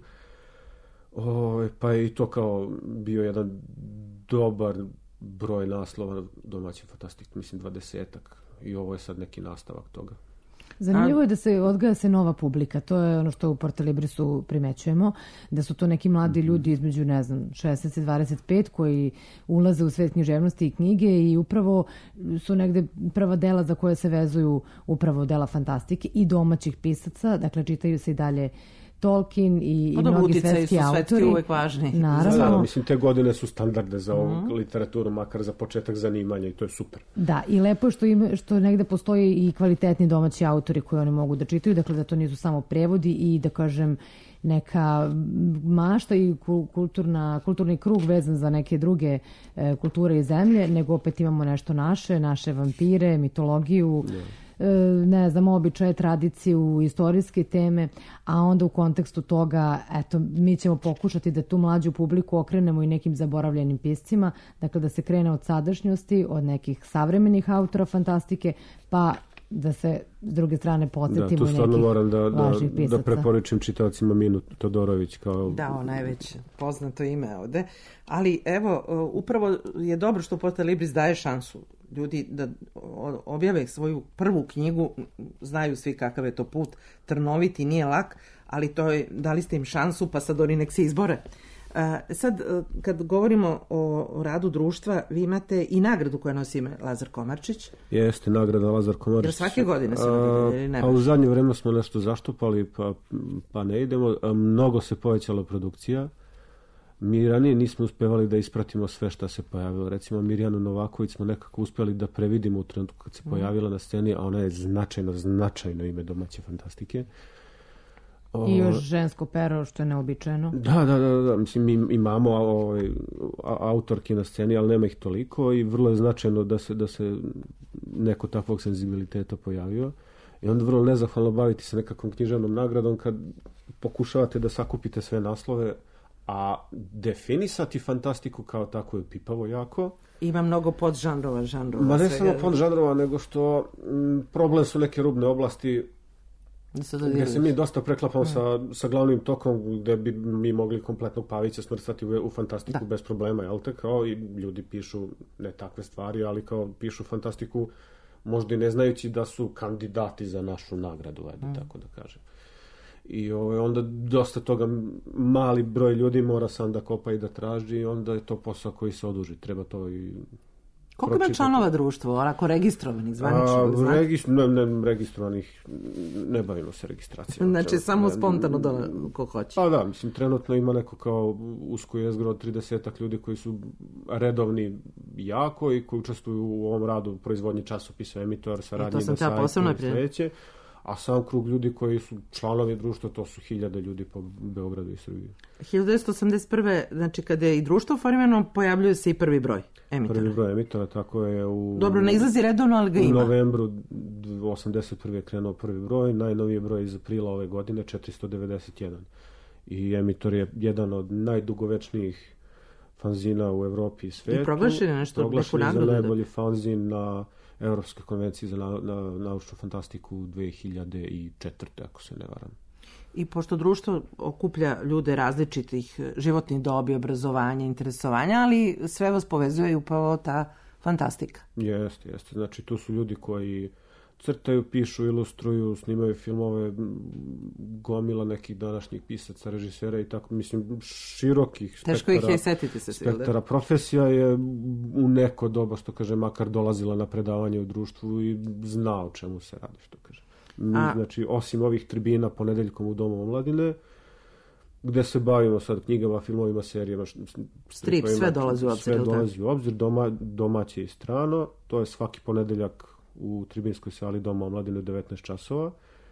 O, pa je i to kao bio jedan dobar broj naslova domaće fantastike, mislim dvadesetak, i ovo je sad neki nastavak toga. Zanimljivo je da se odgaja se nova publika, to je ono što u Porta Librisu primećujemo, da su to neki mladi ljudi između, ne znam, šesnaest i dvadeset pet koji ulaze u svet književnosti i knjige, i upravo su negde prva dela za koje se vezuju upravo dela fantastike i domaćih pisaca, dakle čitaju se i dalje Tolkien i, i mnogi svetski autori. Svetski uvek važni. Naravno. Da, mislim, te godine su standarde za ovu mm. literaturu, makar za početak zanimanja, i to je super. Da, i lepo je što, ima, što negde postoje i kvalitetni domaći autori koji oni mogu da čitaju, dakle da to nisu samo prevodi i, da kažem, neka mašta i kulturna, kulturni krug vezan za neke druge e, kulture i zemlje, nego opet imamo nešto naše, naše vampire, mitologiju, yeah. ne znam, običaje, tradiciju, istorijske teme, a onda u kontekstu toga, eto, mi ćemo pokušati da tu mlađu publiku okrenemo i nekim zaboravljenim piscima, dakle da se krene od sadašnjosti, od nekih savremenih autora fantastike, pa da se s druge strane podsjetimo i nekih važnih pisaca. Da, tu stvarno moram da, da, da preporučim čitavcima Minu Todorović kao... Da, ona je već poznato ime ovde, ali evo, upravo je dobro što Porta Libris daje šansu ljudi da objave svoju prvu knjigu, znaju svi kakav je to put, trnoviti, nije lak, ali to je, dali ste im šansu, pa sad oni nek se izbore. Sad, kad govorimo o radu društva, vi imate i nagradu koja nosi ime Lazar Komarčić. Jeste, nagrada Lazar Komarčić. Jer svake godine se nudi, ne? A u zadnje vreme smo nešto zaštupali, pa, pa ne idemo. Mnogo se povećala produkcija. Mi ranije nismo uspevali da ispratimo sve šta se pojavilo. Recimo, Mirjanu Novaković smo nekako uspjeli da previdimo u trenutku kad se pojavila na sceni, a ona je značajno, značajno ime domaće fantastike. I još žensko pero, što je neobičajeno. Da, da, da, da. Mislim, mi imamo ovaj, autorki na sceni, ali nema ih toliko i vrlo je značajno da se, da se neko takvog senzibiliteta pojavio. I onda vrlo nezahvalno baviti se nekakvom književnom nagradom kad pokušavate da sakupite sve naslove, a definisati fantastiku kao tako je pipavo jako. Ima mnogo podžanrova, žanrova. Ma ne samo podžanrova, nego što m, problem su neke rubne oblasti gdje se mi dosta preklapamo mm. sa, sa glavnim tokom, gdje bi mi mogli kompletnog Pavića smrstati u, u fantastiku da. bez problema, jel te? Kao i ljudi pišu ne takve stvari, ali kao pišu fantastiku možda i ne znajući da su kandidati za našu nagradu, ajde mm. tako da kažem. I ovaj, onda dosta toga mali broj ljudi mora sam da kopa i da traži i onda je to posao koji se oduži. Treba to i... Koliko ima članova društva, onako registrovanih, zvanično? A, regist, ne, ne, registrovanih, ne bavimo se registracijom. Znači, Treba, samo ne, spontano da ko hoće. Pa da, mislim, trenutno ima neko kao usko jezgro od tridesetak ljudi koji su redovni jako i koji učestvuju u ovom radu proizvodnji časopisa, emitor, saradnji na sajtu i sveće. A sam krug ljudi koji su članovi društva, to su hiljade ljudi po Beogradu i Srbiji. hiljadu devetsto osamdeset prve. znači kada je i društvo formirano, pojavljuje se i prvi broj emitora. Prvi broj emitora, tako je u... Dobro, ne izlazi redovno, ali ga ima. U novembru osamdeset prve je krenuo prvi broj, najnoviji broj iz aprila ove godine, četiristo devedeset jedan. I emitor je jedan od najdugovečnijih fanzina u Evropi i svetu. I proglašen je nešto, proglašen neku nagradu. Proglašen je za najbolji fanzin na Evropskoj konvenciji za na, na, naučnu fantastiku dve hiljade četvrte. ako se ne varam. I pošto društvo okuplja ljude različitih životnih dobi, obrazovanja, interesovanja, ali sve vas povezuje upravo ta fantastika. Jeste, jeste. Znači, tu su ljudi koji crtaju, pišu, ilustruju, snimaju filmove, gomila nekih današnjih pisaca, režisera i tako, mislim, širokih spektara. Teško ih je setiti se svi, spektara. Profesija je u neko doba, što kaže, makar dolazila na predavanje u društvu i zna o čemu se radi, što kaže. A... Znači, osim ovih tribina ponedeljkom u Domu omladine, gde se bavimo sad knjigama, filmovima, serijama, strip, sve dolazi u obzir. Sve dolazi u obzir, doma, domaće i strano, to je svaki ponedeljak u tribinskoj sali Doma omladine u devetnaest časova.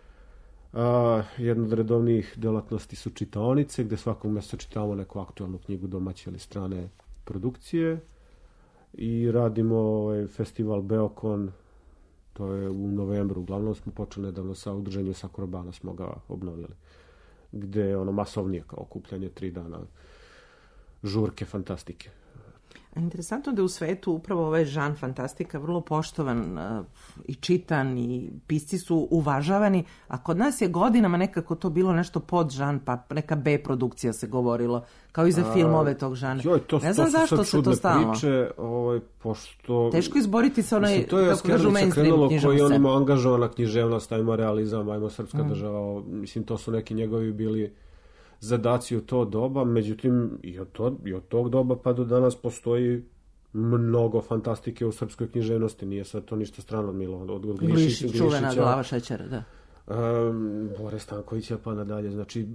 A, jedna od redovnijih delatnosti su čitaonice, gde svakog mjeseca čitamo neku aktualnu knjigu domaće ili strane produkcije. I radimo ovaj, festival Beokon, to je u novembru. Uglavnom smo počeli nedavno sa udruženjem Sakurabana, smo ga obnovili. Gde je ono masovnije kao okupljanje tri dana žurke fantastike. Interesantno da je u svetu upravo ovaj žan fantastika vrlo poštovan uh, i čitan i pisci su uvažavani, a kod nas je godinama nekako to bilo nešto pod žan, pa neka B produkcija se govorilo, kao i za a, filmove tog žana. Joj, to, ne znam to zašto se to stalno. Priče, ovaj, pošto... Teško izboriti se onaj, mislim, to je kako kažu, mainstream književnost. Koji on ima angažovana književnost, ajmo realizam, ajmo srpska mm. država, mislim, to su neki njegovi bili zadaci u to doba, međutim i od, to, i od tog doba pa do danas postoji mnogo fantastike u srpskoj književnosti, nije sad to ništa strano od Milo, od, od Glišić, Glišić, čuvena glava šećera, da. Um, Bore Stankovića pa nadalje, znači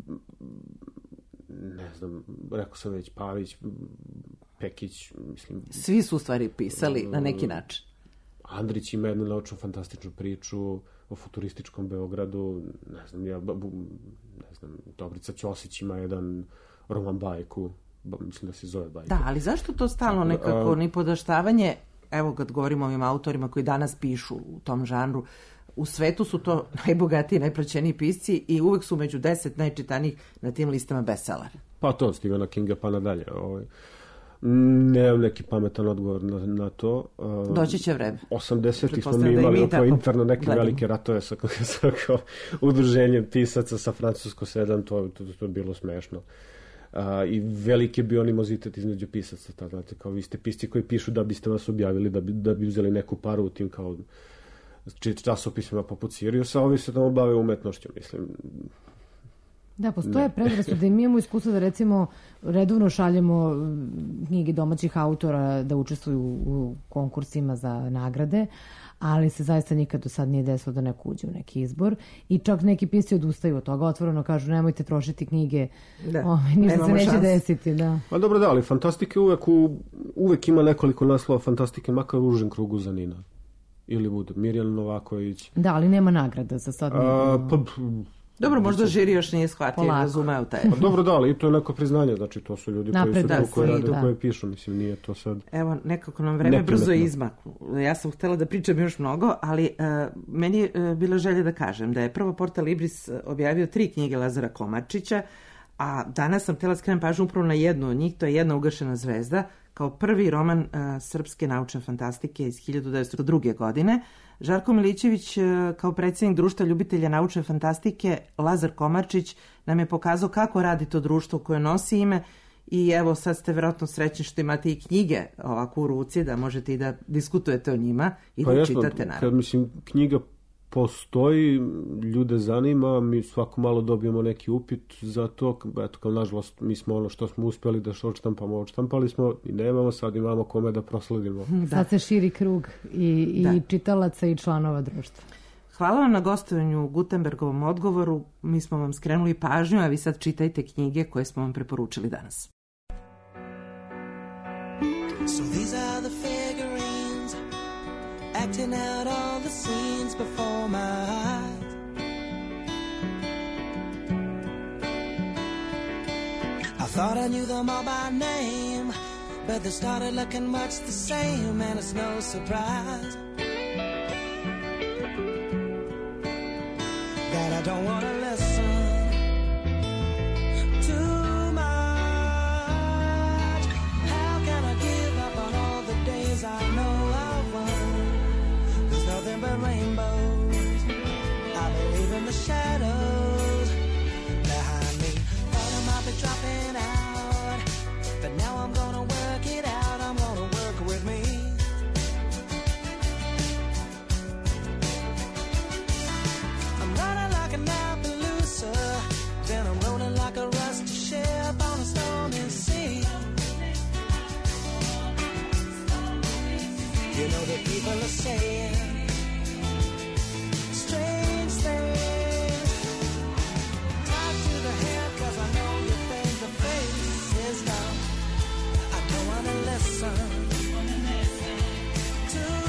ne znam, rekao sam već Pavić, Pekić, mislim... Svi su u stvari pisali um, na neki način. Andrić ima jednu naučnu fantastičnu priču o futurističkom Beogradu, ne znam, ja, ne znam, Dobrica Ćosić ima jedan roman bajku, mislim da se zove bajka. Da, ali zašto to stalno nekako nipodaštavanje, evo kad govorimo o ovim autorima koji danas pišu u tom žanru, u svetu su to najbogatiji, najpraćeniji pisci i uvek su među deset najčitanijih na tim listama bestsellera. Pa to, Stephena Kinga pa nadalje. Ovaj. Nemam neki pametan odgovor na, na to. Doći će vreme. osamdesetih smo mi imali oko interno neke gledamo. Velike ratove sa, sa kao, udruženjem pisaca sa Francusko sedam, to, to, to je bilo smešno. A, I veliki je bio animozitet između pisaca, ta, znate, kao vi ste pisci koji pišu da biste vas objavili, da bi, da bi uzeli neku paru u tim kao časopisima poput Siriusa, a ovi se tamo bave umetnošću, mislim. Da, postoje predrasude i mi imamo iskustvo da recimo redovno šaljemo knjige domaćih autora da učestvuju u konkursima za nagrade, ali se zaista nikad do sad nije desilo da neko uđe u neki izbor i čak neki pisci odustaju od toga, otvoreno kažu nemojte trošiti knjige, da, ove, ništa se neće šans. desiti. Da. Pa dobro da, ali fantastike uvek, u, uvek ima nekoliko naslova fantastike, makar u užem krugu zanina. Ili bude Mirjana Novaković. Da, ali nema nagrada za sad. A, pa, dobro, možda žiri još nije shvatio i razumeo taj. Pa dobro, da, ali i to je neko priznanje, znači to su ljudi Napred, koji su da, tu, koji rade, da. koji pišu, mislim, nije to sad... Evo, nekako nam vreme neprimetno. Brzo izmaklo. Ja sam htjela da pričam još mnogo, ali uh, meni je uh, bila želja da kažem da je prvo Portal Libris objavio tri knjige Lazara Komarčića, a danas sam htjela skrenem pažnju upravo na jednu od njih, to je Jedna ugašena zvezda, kao prvi roman uh, srpske naučne fantastike iz hiljadu devetsto druge. godine. Žarko Milićević, kao predsjednik društva ljubitelja naučne fantastike, Lazar Komarčić, nam je pokazao kako radi to društvo koje nosi ime i evo sad ste vjerojatno srećni što imate i knjige ovako u ruci, da možete i da diskutujete o njima i pa da jasno, čitate naravno. Kad mislim, knjiga postoji, ljude zanima, mi svako malo dobijemo neki upit za to, eto kao nažalost mi smo ono što smo uspjeli da što odštampamo, odštampali smo i nemamo, sad imamo kome da prosledimo. Da. Sad se širi krug i, i da. čitalaca i članova društva. Hvala vam na gostovanju u Gutenbergovom odgovoru, mi smo vam skrenuli pažnju, a vi sad čitajte knjige koje smo vam preporučili danas. So these are the figurines acting out all the scenes before my eyes. I thought I knew them all by name, but they started looking much the same, and it's no surprise that I don't want to listen too much. How can I give up on all the days I know I've won? There's nothing but rainbows. I believe in the shadows behind me. Thought I might be dropping out, but now I'm gonna work it out. I'm gonna work with me. I'm running like an Appaloosa, then I'm rolling like a rusty ship on a stormy sea. You know that people are saying strange things. Tied to the hair, cause I know you think the face is dumb. I don't wanna listen too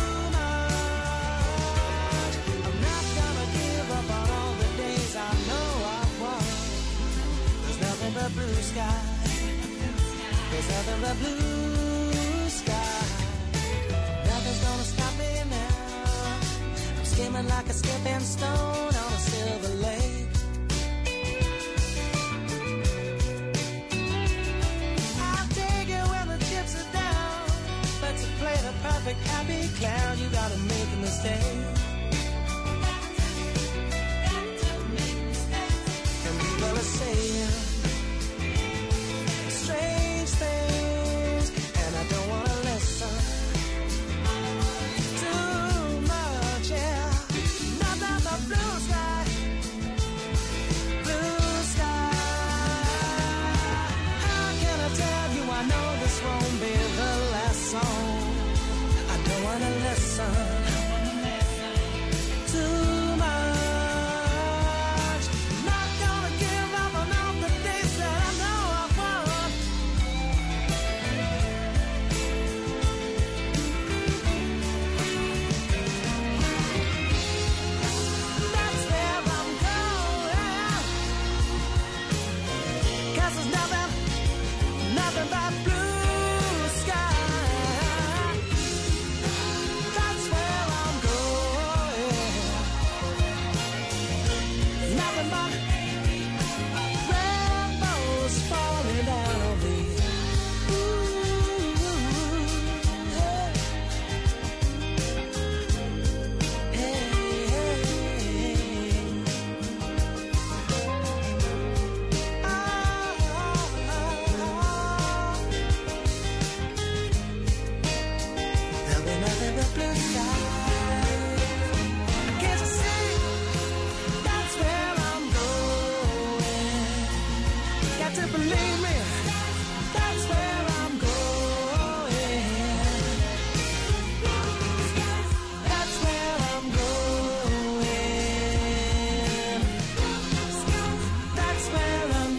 much. I'm not gonna give up on all the days I know I've won. There's nothing but blue sky. There's nothing but blue sky. Nothing's gonna stop me now. I'm skimming like a skipping stone on a silver lake. I'll take it when the chips are down, but to play the perfect happy clown, you gotta make a mistake. And people are saying strange things, and I don't wanna listen too much, yeah. Nothing but blue sky, blue sky. How can I tell you I know this won't be the last song? I don't wanna listen too much. Not gonna give up on all the days that I know I've won. That's where I'm going, 'cause there's nothing, nothing but blue sky. That's where blue sky. Can't you see? That's where I'm going. Got to believe me. That's where I'm going. That's where I'm going. That's where I'm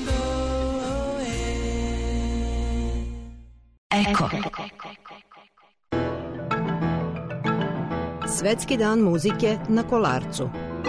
going. Eko. Svetski dan muzike na Kolarcu.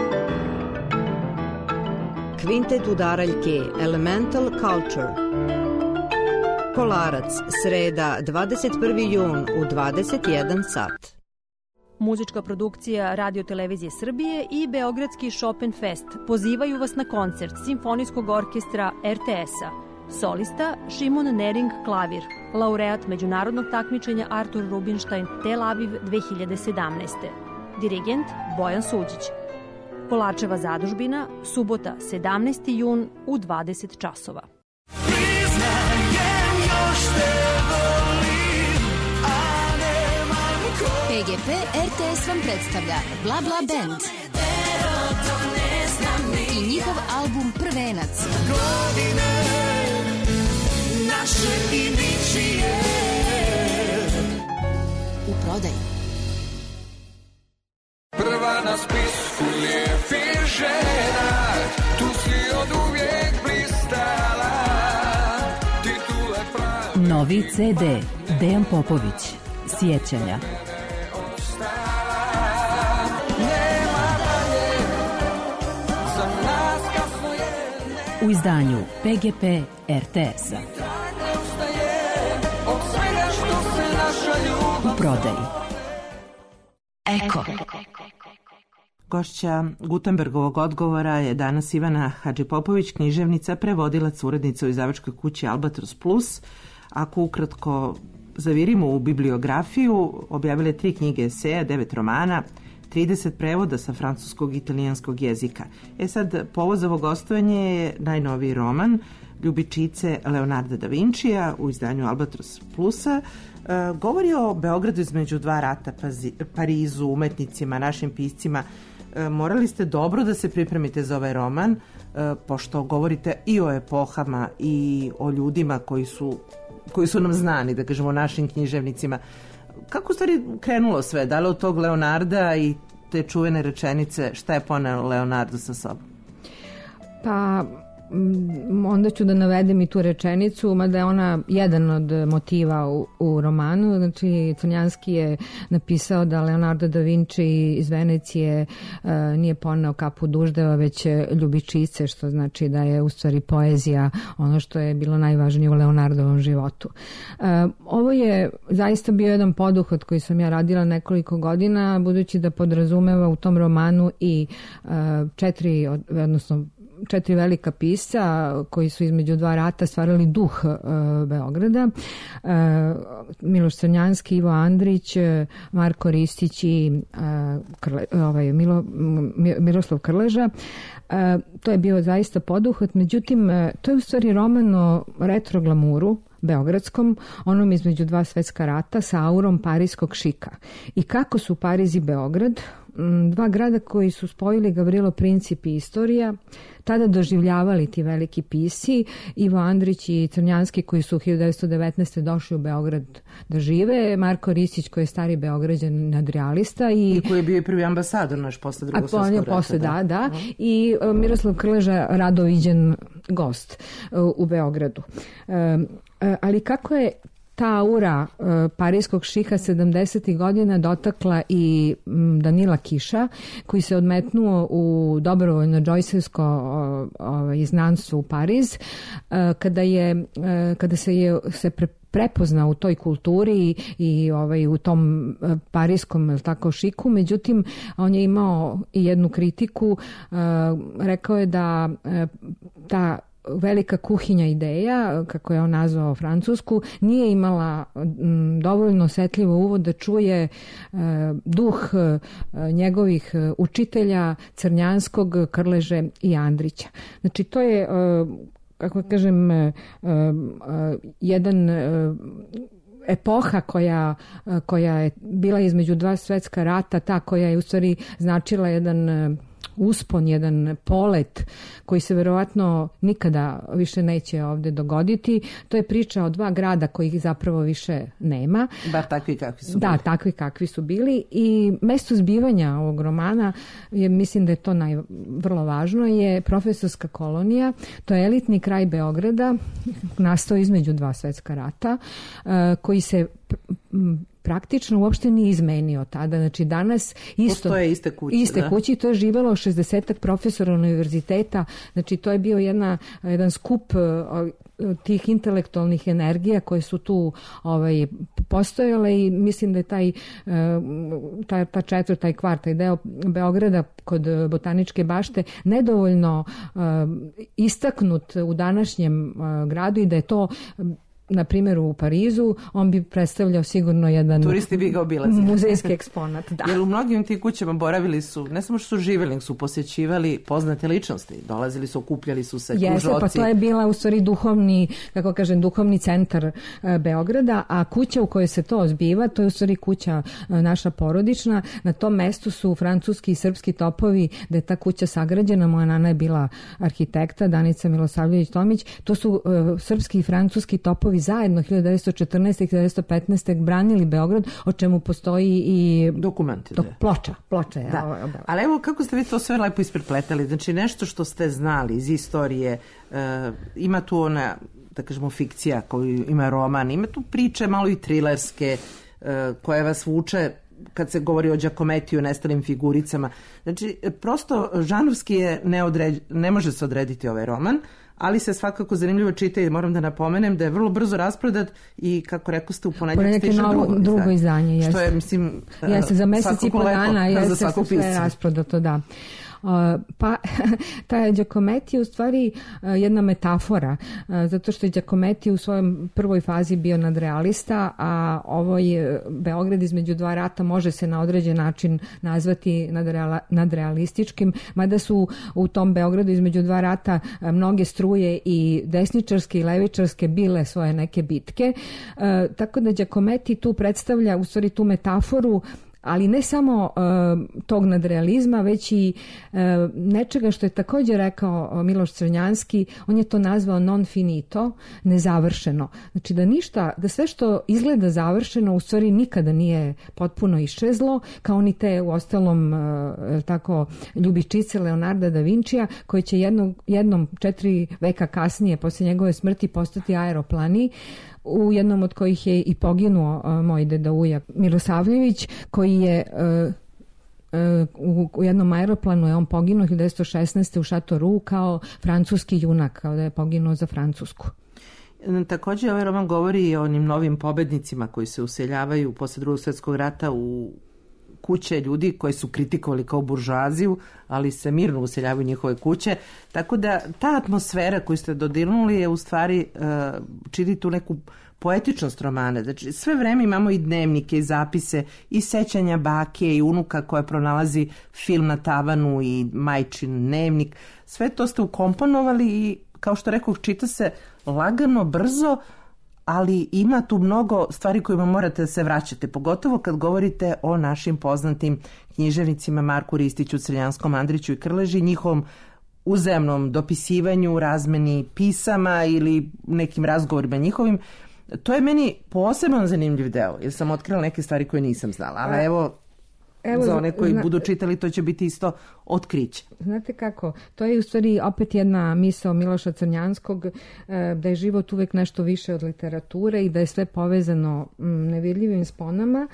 Kvintet udaraljke Elemental Culture. Kolarac, sreda, dvadeset prvi jun u dvadeset jedan sat. Muzička produkcija Radio Televizije Srbije i Beogradski Chopin Fest pozivaju vas na koncert Simfonijskog orkestra er te es-a. Solista Šimon Nering klavir, laureat međunarodnog takmičenja Artur Rubinstein Tel Aviv dve hiljade sedamnaeste. Dirigent Bojan Suđić. Kolarčeva zadužbina, subota sedamnaesti jun u dvadeset časova. pe ge pe er te es vam predstavlja Bla Bla Band i njihov album Prvenac. U prodaju. Prva na spisku lijepih žena, tu si od uvijek blistala. Titule pravi. Novi ce de Dejan Popović, Sjećanja. U izdanju pe ge pe er te es-a. U prodaji. Eko. Gošća Gutenbergovog odgovora je danas Ivana Hadžipopović, književnica, prevodilac, urednica u izdavačkoj kući Albatros Plus. Ako ukratko zavirimo u bibliografiju, objavile tri knjige eseja, devet romana, trideset prevoda sa francuskog i italijanskog jezika. E sad, povod za ovo gostovanje je najnoviji roman Ljubičice Leonarda da Vincija u izdanju Albatros Plusa. E, govori o Beogradu između dva rata, Pazi, Parizu, umetnicima, našim piscima. E, morali ste dobro da se pripremite za ovaj roman, e, pošto govorite i o epohama i o ljudima koji su, koji su nam znani, da kažemo, našim književnicima. Kako u stvari krenulo sve? Da li od tog Leonarda i te čuvene rečenice šta je poneo Leonardo sa sobom? Pa onda ću da navedem i tu rečenicu, mada je ona jedan od motiva u, u romanu. Znači, Crnjanski je napisao da Leonardo da Vinci iz Venecije uh, nije poneo kapu duždeva, već ljubičice, što znači da je u stvari poezija ono što je bilo najvažnije u Leonardovom životu. Uh, ovo je zaista bio jedan poduhvat koji sam ja radila nekoliko godina, budući da podrazumeva u tom romanu i uh, četiri, odnosno četiri velika pisca koji su između dva rata stvarali duh uh, Beograda. Uh, Miloš Crnjanski, Ivo Andrić, Marko Ristić i uh, Krle, ovaj, Milo, Miroslav Krleža. Uh, to je bio zaista poduhvat, međutim, uh, to je u stvari roman o retro glamuru beogradskom, onom između dva svetska rata sa aurom parijskog šika. I kako su Pariz i Beograd, dva grada koji su spojili Gavrilo Princip i istorija, tada doživljavali ti veliki pisci, Ivo Andrić i Crnjanski koji su hiljadu devetsto devetnaeste. došli u Beograd da žive, Marko Ristić koji je stari Beograđan nadrealista i, I koji je bio prvi ambasador naš posle drugog svjetskog rata. Posle, da, da. da. I uh, Miroslav Krleža rado viđen gost uh, u Beogradu. Uh, uh, ali kako je ta aura uh, parijskog šiha sedamdesetih godina dotakla i um, Danila Kiša, koji se odmetnuo u dobrovoljno džojsevsko uh, uh, iznanstvo u Pariz, uh, kada je uh, kada se je se pre, prepoznao u toj kulturi i, i ovaj, u tom uh, parijskom tako šiku. Međutim, on je imao i jednu kritiku, uh, rekao je da uh, ta velika kuhinja ideja, kako je on nazvao Francusku, nije imala m, dovoljno osetljivo uvod da čuje e, duh e, njegovih učitelja Crnjanskog, Krleže i Andrića. Znači, to je, e, kako kažem, e, e, jedan e, epoha koja, koja je bila između dva svetska rata, ta koja je u stvari značila jedan uspon, jedan polet koji se verovatno nikada više neće ovde dogoditi. To je priča o dva grada kojih zapravo više nema. Bar takvi kakvi su da, bili. Da, takvi kakvi su bili. I mesto zbivanja ovog romana, je, mislim da je to naj, vrlo važno, je profesorska kolonija. To je elitni kraj Beograda, nastao između dva svetska rata, koji se praktično uopšte nije izmenio tada. Znači danas isto... Postoje iste kuće. Iste da? kuće i to je živelo šezdesetak profesora univerziteta. Znači to je bio jedna, jedan skup tih intelektualnih energija koje su tu ovaj, postojale i mislim da je taj, ta, ta četvrt, taj kvart, taj deo Beograda kod Botaničke bašte nedovoljno istaknut u današnjem gradu i da je to na primjer u Parizu, on bi predstavljao sigurno jedan turisti bi ga obilazili. Muzejski eksponat. Da. Jer u mnogim tim kućama boravili su, ne samo što su živjeli, su posjećivali poznate ličnosti. Dolazili su, okupljali su se, Jeste, kružoci. Pa to je bila u stvari duhovni, kako kažem, duhovni centar e, Beograda, a kuća u kojoj se to zbiva, to je u stvari kuća e, naša porodična. Na tom mestu su francuski i srpski topovi, da je ta kuća sagrađena. Moja nana je bila arhitekta, Danica Milosavljević-Tomić. To su e, srpski i francuski topovi zajedno hiljadu devetsto četrnaeste i hiljadu devetsto petnaeste branili Beograd, o čemu postoji i dokumenti. Do, ploča, ploča je. Da. Ovo, ali evo kako ste vi to sve lepo isprepletali. Znači nešto što ste znali iz istorije, uh, ima tu ona, da kažemo, fikcija koju ima roman, ima tu priče malo i trilerske uh, koje vas vuče kad se govori o Giacomettiju, nestalim figuricama. Znači, prosto žanrovski je neodređ, ne može se odrediti ovaj roman, ali se svakako zanimljivo čita i moram da napomenem da je vrlo brzo rasprodat i kako rekao ste u ponedjeljak stiže drugo, drugo izdanje. Što je, mislim, jeste, za mesec i po dana jeste sve rasprodato, da. Uh, pa ta Giacometti je u stvari uh, jedna metafora, uh, zato što je Giacometti u svojom prvoj fazi bio nadrealista, a ovo je Beograd između dva rata može se na određen način nazvati nadreala, nadrealističkim, mada su u tom Beogradu između dva rata uh, mnoge struje i desničarske i levičarske bile svoje neke bitke, uh, tako da Giacometti tu predstavlja u stvari tu metaforu, ali ne samo uh, tog nadrealizma, već i uh, nečega što je također rekao Miloš Crnjanski, on je to nazvao non finito, nezavršeno. Znači da ništa, da sve što izgleda završeno u stvari nikada nije potpuno iščezlo, kao ni te u ostalom uh, tako ljubičice Leonarda da Vincija, koji će jednog, jednom četiri veka kasnije, posle njegove smrti, postati aeroplani, u jednom od kojih je i poginuo uh, moj deda Uja Milosavljević, koji je uh, uh, u, u jednom aeroplanu je on poginuo hiljadu devetsto šesnaeste u Šatoru kao francuski junak, kao da je poginuo za Francusku. Također ovaj roman govori i o onim novim pobednicima koji se useljavaju posle drugog svjetskog rata u kuće ljudi koji su kritikovali kao buržuaziju, ali se mirno useljavaju njihove kuće. Tako da ta atmosfera koju ste dodirnuli je u stvari uh, čini tu neku poetičnost romana. Znači sve vreme imamo i dnevnike i zapise i sećanja bake i unuka koja pronalazi film na tavanu i majčin dnevnik. Sve to ste ukomponovali i kao što rekao, čita se lagano, brzo, ali ima tu mnogo stvari kojima morate da se vraćate, pogotovo kad govorite o našim poznatim književnicima Marku Ristiću, Crnjanskom, Andriću i Krleži, njihovom uzajamnom dopisivanju, razmeni pisama ili nekim razgovorima njihovim. To je meni posebno zanimljiv deo, jer sam otkrila neke stvari koje nisam znala, ali evo, Evo, za one koji zna... budu čitali, to će biti isto otkriće. Znate kako, to je u stvari opet jedna misao Miloša Crnjanskog, da je život uvek nešto više od literature i da je sve povezano nevidljivim sponama.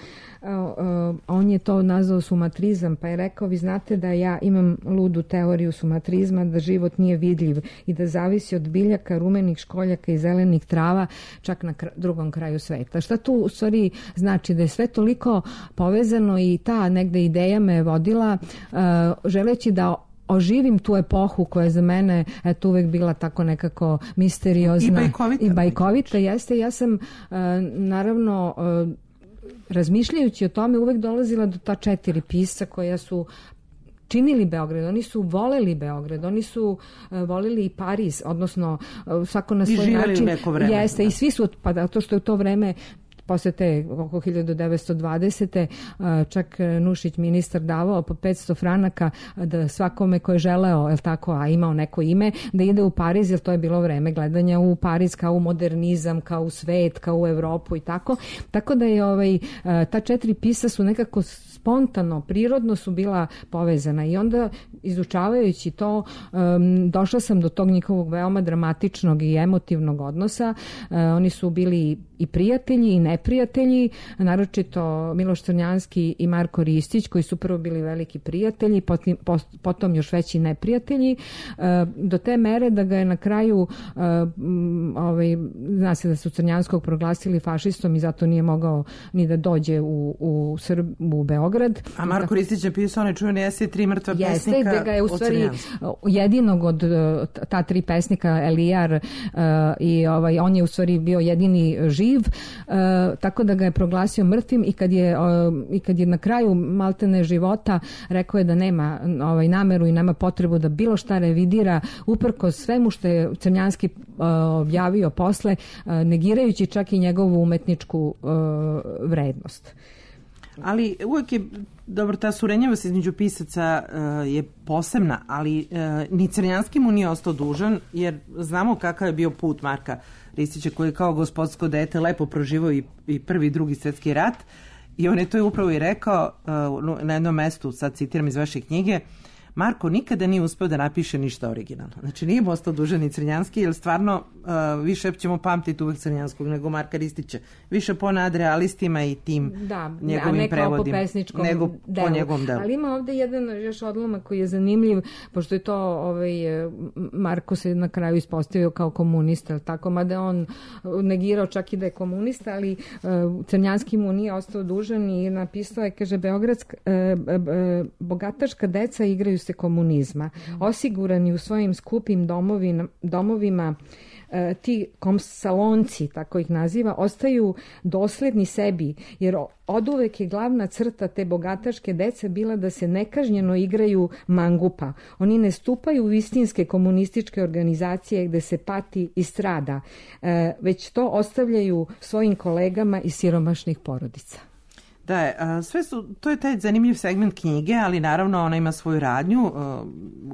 On je to nazvao sumatrizam, pa je rekao, vi znate da ja imam ludu teoriju sumatrizma, da život nije vidljiv i da zavisi od biljaka, rumenih školjaka i zelenih trava, čak na drugom kraju sveta. Šta tu u stvari znači? Da je sve toliko povezano i ta negde ideja me je vodila, uh, želeći da oživim tu epohu koja je za mene eto, uvek bila tako nekako misteriozna i bajkovita. I bajkovita jeste. Ja sam uh, naravno uh, razmišljajući o tome uvek dolazila do ta četiri pisca koja su činili Beograd, oni su voleli Beograd, oni su uh, voleli i Pariz, odnosno uh, svako na svoj način. I živjeli u neko vreme. Jeste, da. I svi su, pa da, to što je u to vreme posle te oko hiljadu devetsto dvadesete. čak Nušić ministar davao po petsto franaka da svakome ko je želeo, je tako, a imao neko ime, da ide u Pariz, jer to je bilo vreme gledanja u Pariz kao u modernizam, kao u svet, kao u Evropu i tako. Tako da je ovaj, ta četiri pisa su nekako spontano, prirodno su bila povezana i onda izučavajući to um, došla sam do tog njihovog veoma dramatičnog i emotivnog odnosa. Uh, oni su bili i prijatelji i neprijatelji, naročito Miloš Crnjanski i Marko Ristić, koji su prvo bili veliki prijatelji, potom, potom još veći neprijatelji, uh, do te mere da ga je na kraju uh, ovaj, zna se da su Crnjanskog proglasili fašistom i zato nije mogao ni da dođe u, u, Srb, u Beograd. A Marko Ristić je pisao onaj čuveni esej Tri mrtva Jeste, pesnika da ga je u stvari jedinog od ta tri pesnika, Elijar, uh, i ovaj, on je u stvari bio jedini živ, uh, tako da ga je proglasio mrtvim i kad je, uh, i kad je na kraju maltene života rekao je da nema ovaj, nameru i nema potrebu da bilo šta revidira uprkos svemu što je Crnjanski uh, objavio posle, uh, negirajući čak i njegovu umetničku uh, vrednost. Ali uvek je, dobro, ta surenjavost između pisaca uh, je posebna, ali uh, ni Crnjanski mu nije ostao dužan, jer znamo kakav je bio put Marka Ristića, koji je kao gospodsko dete lepo proživao i, i prvi i drugi svjetski rat, i on je to upravo i rekao uh, na jednom mestu, sad citiram iz vaše knjige: Marko nikada nije uspeo da napiše ništa originalno. Znači nije mu ostao dužan ni Crnjanski, jer stvarno uh, više ćemo pamtiti uvek Crnjanskog nego Marka Ristića. Više po nadrealistima i tim da, njegovim prevodima. Po nego po delu. njegovom delu. Ali ima ovde jedan još odlomak koji je zanimljiv, pošto je to ovaj, Marko se na kraju ispostavio kao komunista, tako, mada on negirao čak i da je komunista, ali uh, Crnjanski mu nije ostao dužan i napisao je, kaže, Beogradska uh, uh, bogataška deca igraju se komunizma. Osigurani u svojim skupim domovima, domovima e, ti komsalonci, tako ih naziva, ostaju dosledni sebi, jer oduvek je glavna crta te bogataške dece bila da se nekažnjeno igraju mangupa. Oni ne stupaju u istinske komunističke organizacije gde se pati i strada, e, već to ostavljaju svojim kolegama iz siromašnih porodica. Da, a, sve su, to je taj zanimljiv segment knjige, ali naravno ona ima svoju radnju, a,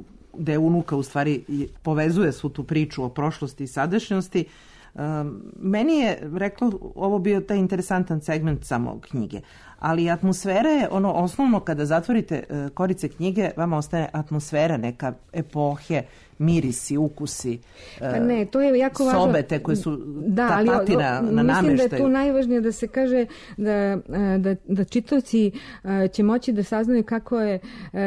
gde unuka u stvari povezuje svu tu priču o prošlosti i sadašnjosti. A, meni je, reklo, ovo bio taj interesantan segment samo knjige, ali atmosfera je ono osnovno, kada zatvorite a, korice knjige, vama ostane atmosfera neka epohe, mirisi, ukusi, pa ne, to je jako važno. Sobe te koje su da, ta ali, patina na nameštaju. Mislim da je tu najvažnije da se kaže da, da, da čitaoci će moći da saznaju kako je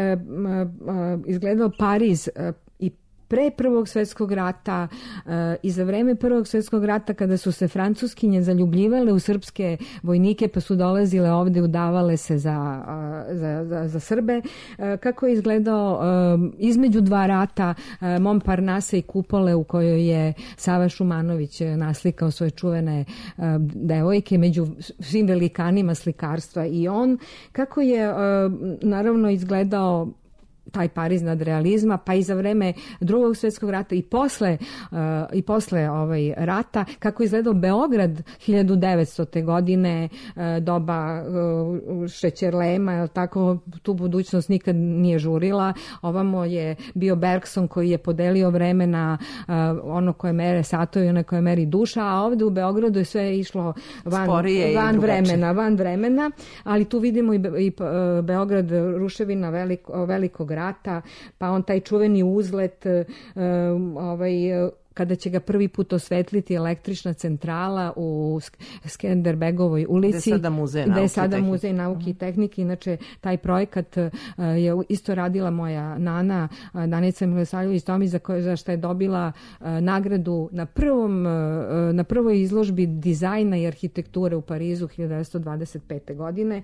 izgledao Pariz i pre Prvog svjetskog rata uh, i za vreme Prvog svjetskog rata, kada su se Francuskinje zaljubljivale u srpske vojnike pa su dolazile ovde, udavale se za, uh, za, za, za Srbe, uh, kako je izgledao uh, između dva rata uh, Montparnasse i kupole u kojoj je Sava Šumanović naslikao svoje čuvene uh, devojke među svim velikanima slikarstva, i on kako je uh, naravno izgledao taj Pariz nadrealizma, pa i za vreme Drugog svjetskog rata i posle, uh, i posle ovaj rata, kako je izgledao Beograd hiljadu devetstote godine, uh, doba uh, šećerlema, jel tako, tu budućnost nikad nije žurila. Ovamo je bio Bergson koji je podelio vreme na uh, ono koje mere satovi, ono koje meri duša, a ovde u Beogradu je sve išlo van, van vremena, van vremena, ali tu vidimo i, be, i uh, Beograd, ruševina veliko, velikog rata, pa on taj čuveni uzlet, um, ovaj, kada će ga prvi put osvetliti električna centrala u Skenderbegovoj ulici. Gde je sada muzej nauke, je sada muzej nauke i tehnike. Inače, taj projekat uh, je isto radila moja nana, uh, Danica Milosavljević Tomić, za, koje, za što je dobila uh, nagradu na, prvom, uh, na prvoj izložbi dizajna i arhitekture u Parizu hiljadu devetsto dvadeset pete godine.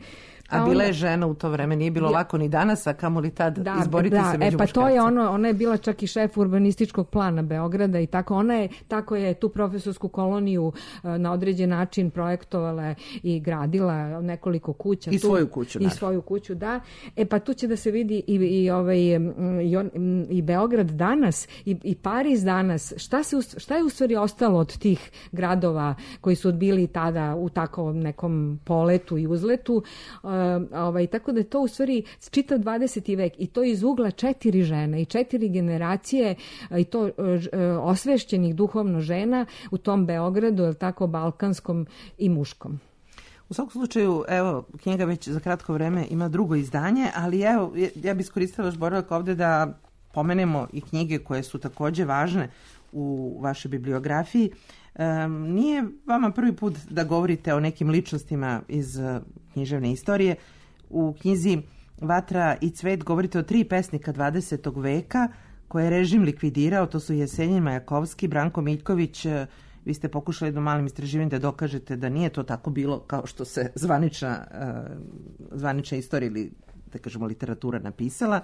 A, a bila je žena u to vreme, nije bilo ja. lako ni danas, a kamoli tad da, izboriti da, se među e, pa muškarcima. To je ono, ona je bila čak i šef urbanističkog plana Beograda i tako, ona je, tako je tu profesorsku koloniju na određen način projektovala i gradila nekoliko kuća. I tu, svoju kuću, I svoju kuću, da. E pa tu će da se vidi i, i, ovaj, i, on, i Beograd danas i, i Pariz danas. Šta, se, šta je u stvari ostalo od tih gradova koji su bili tada u tako nekom poletu i uzletu? Uh, ovaj, tako da je to u stvari čitav dvadeseti vek i to iz ugla četiri žene i četiri generacije i to uh, osvešćenih duhovno žena u tom Beogradu, je tako, balkanskom i muškom. U svakom slučaju, evo, knjiga već za kratko vreme ima drugo izdanje, ali evo, ja bih iskoristila još boravak ovde da pomenemo i knjige koje su takođe važne u vašoj bibliografiji. Um, nije vama prvi put da govorite o nekim ličnostima iz uh, književne istorije. U knjizi Vatra i cvet govorite o tri pesnika dvadesetog veka koje je režim likvidirao, to su Jesenjin Majakovski, Branko Miljković. Vi ste pokušali do malim istraživanjem da dokažete da nije to tako bilo kao što se zvanična, uh, zvanična istorija ili, da kažemo, literatura napisala.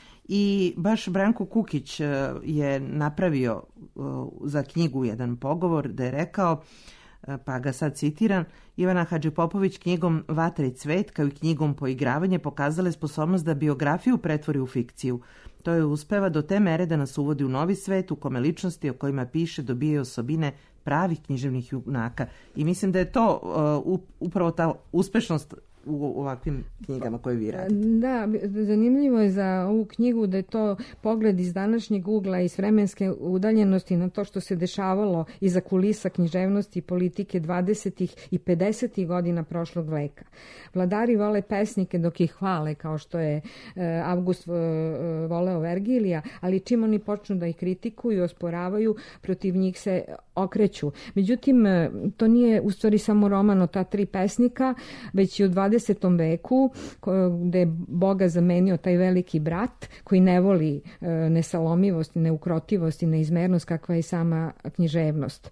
I baš Branko Kukić je napravio za knjigu jedan pogovor da je rekao, pa ga sad citiram, Ivana Hadžipopović knjigom Vatra i cvet kao i knjigom Poigravanje pokazala je sposobnost da biografiju pretvori u fikciju. To je uspeva do te mere da nas uvodi u novi svet u kome ličnosti o kojima piše dobijaju osobine pravih književnih junaka. I mislim da je to uh, upravo ta uspešnost u ovakvim knjigama koje vi radite. Da, zanimljivo je za ovu knjigu da je to pogled iz današnjeg ugla i s vremenske udaljenosti na to što se dešavalo iza kulisa književnosti i politike dvadesetih i pedesetih godina prošlog veka. Vladari vole pesnike dok ih hvale, kao što je Avgust voleo Vergilija, ali čim oni počnu da ih kritikuju i osporavaju, protiv njih se okreću. Međutim, to nije u stvari samo roman o ta tri pesnika, već i u dvadesetom veku, gde je Boga zamenio taj veliki brat koji ne voli nesalomivost, neukrotivost i neizmernost kakva je sama književnost.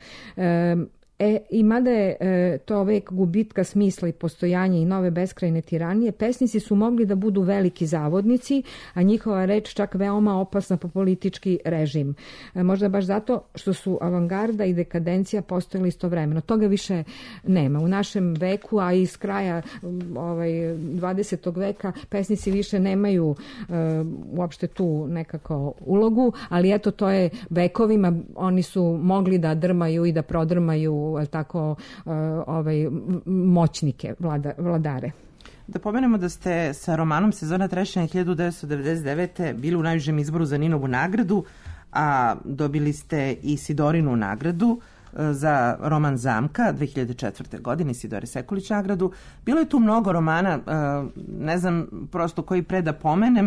E, i mada je e, to vek gubitka smisla i postojanja i nove beskrajne tiranije, pesnici su mogli da budu veliki zavodnici, a njihova reč čak veoma opasna po politički režim. E, možda baš zato što su avangarda i dekadencija postojali istovremeno. Toga više nema. U našem veku, a iz kraja ovaj, dvadesetog veka, pesnici više nemaju e, uopšte tu nekako ulogu, ali eto, to je vekovima, oni su mogli da drmaju i da prodrmaju tako ovaj, moćnike, vlada, vladare. Da pomenemo da ste sa romanom Sezona trešnja hiljadu devetsto devedeset devete bili u najvišem izboru za Ninovu nagradu, a dobili ste i Sidorinu nagradu za roman Zamka dve hiljade četvrte. godine, Sidore Sekulić nagradu. Bilo je tu mnogo romana, ne znam prosto koji pre da pomenem,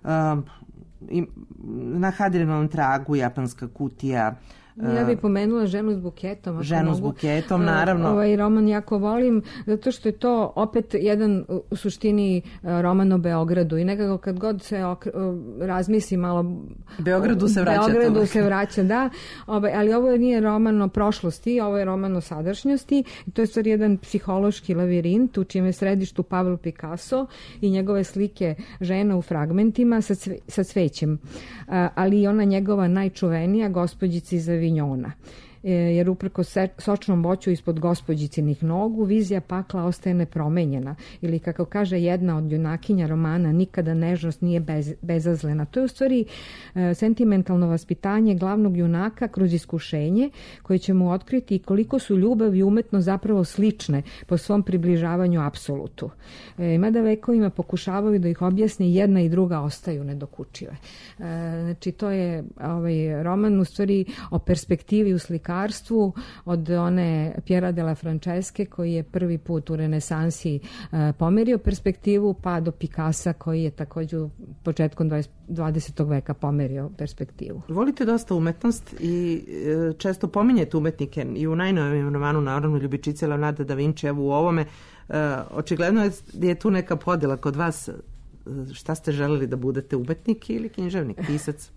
Na Hadrinovom tragu, Japanska kutija. Ja bih pomenula Ženu s buketom. Ženu s buketom, naravno. Ovaj roman jako volim, zato što je to opet jedan u suštini roman o Beogradu i nekako kad god se razmisli malo... Beogradu se vraća. Beogradu to. se vraća, da. Ovaj, ali ovo nije roman o prošlosti, ovo je roman o sadašnjosti. I to je stvar jedan psihološki lavirint u čijem je središtu Pablo Picasso i njegove slike žena u fragmentima sa, cve, sa cvećem. Ali i ona njegova najčuvenija, Gospođica iz Avignona. Jer uprko sočnom voću ispod gospođicinih nogu, vizija pakla ostaje nepromenjena. Ili kako kaže jedna od junakinja romana, nikada nežnost nije bez, bezazlena. To je u stvari e, sentimentalno vaspitanje glavnog junaka kroz iskušenje koje će mu otkriti koliko su ljubav i umetnost zapravo slične po svom približavanju apsolutu. E, mada vekovima pokušavaju da ih objasne, jedna i druga ostaju nedokučive. E, znači to je ovaj roman u stvari o perspektivi u slikarstvu od one Piera della Francesche koji je prvi put u renesansi e, pomerio perspektivu, pa do Picassa koji je također u početkom dvadesetog veka pomerio perspektivu. Volite dosta umetnost i e, često pominjete umetnike i u najnovijem romanu, naravno, Ljubičice Leonarda da Vinci, evo u ovome. E, očigledno je, je tu neka podjela kod vas. Šta ste želeli da budete, umetnik ili književnik, pisac?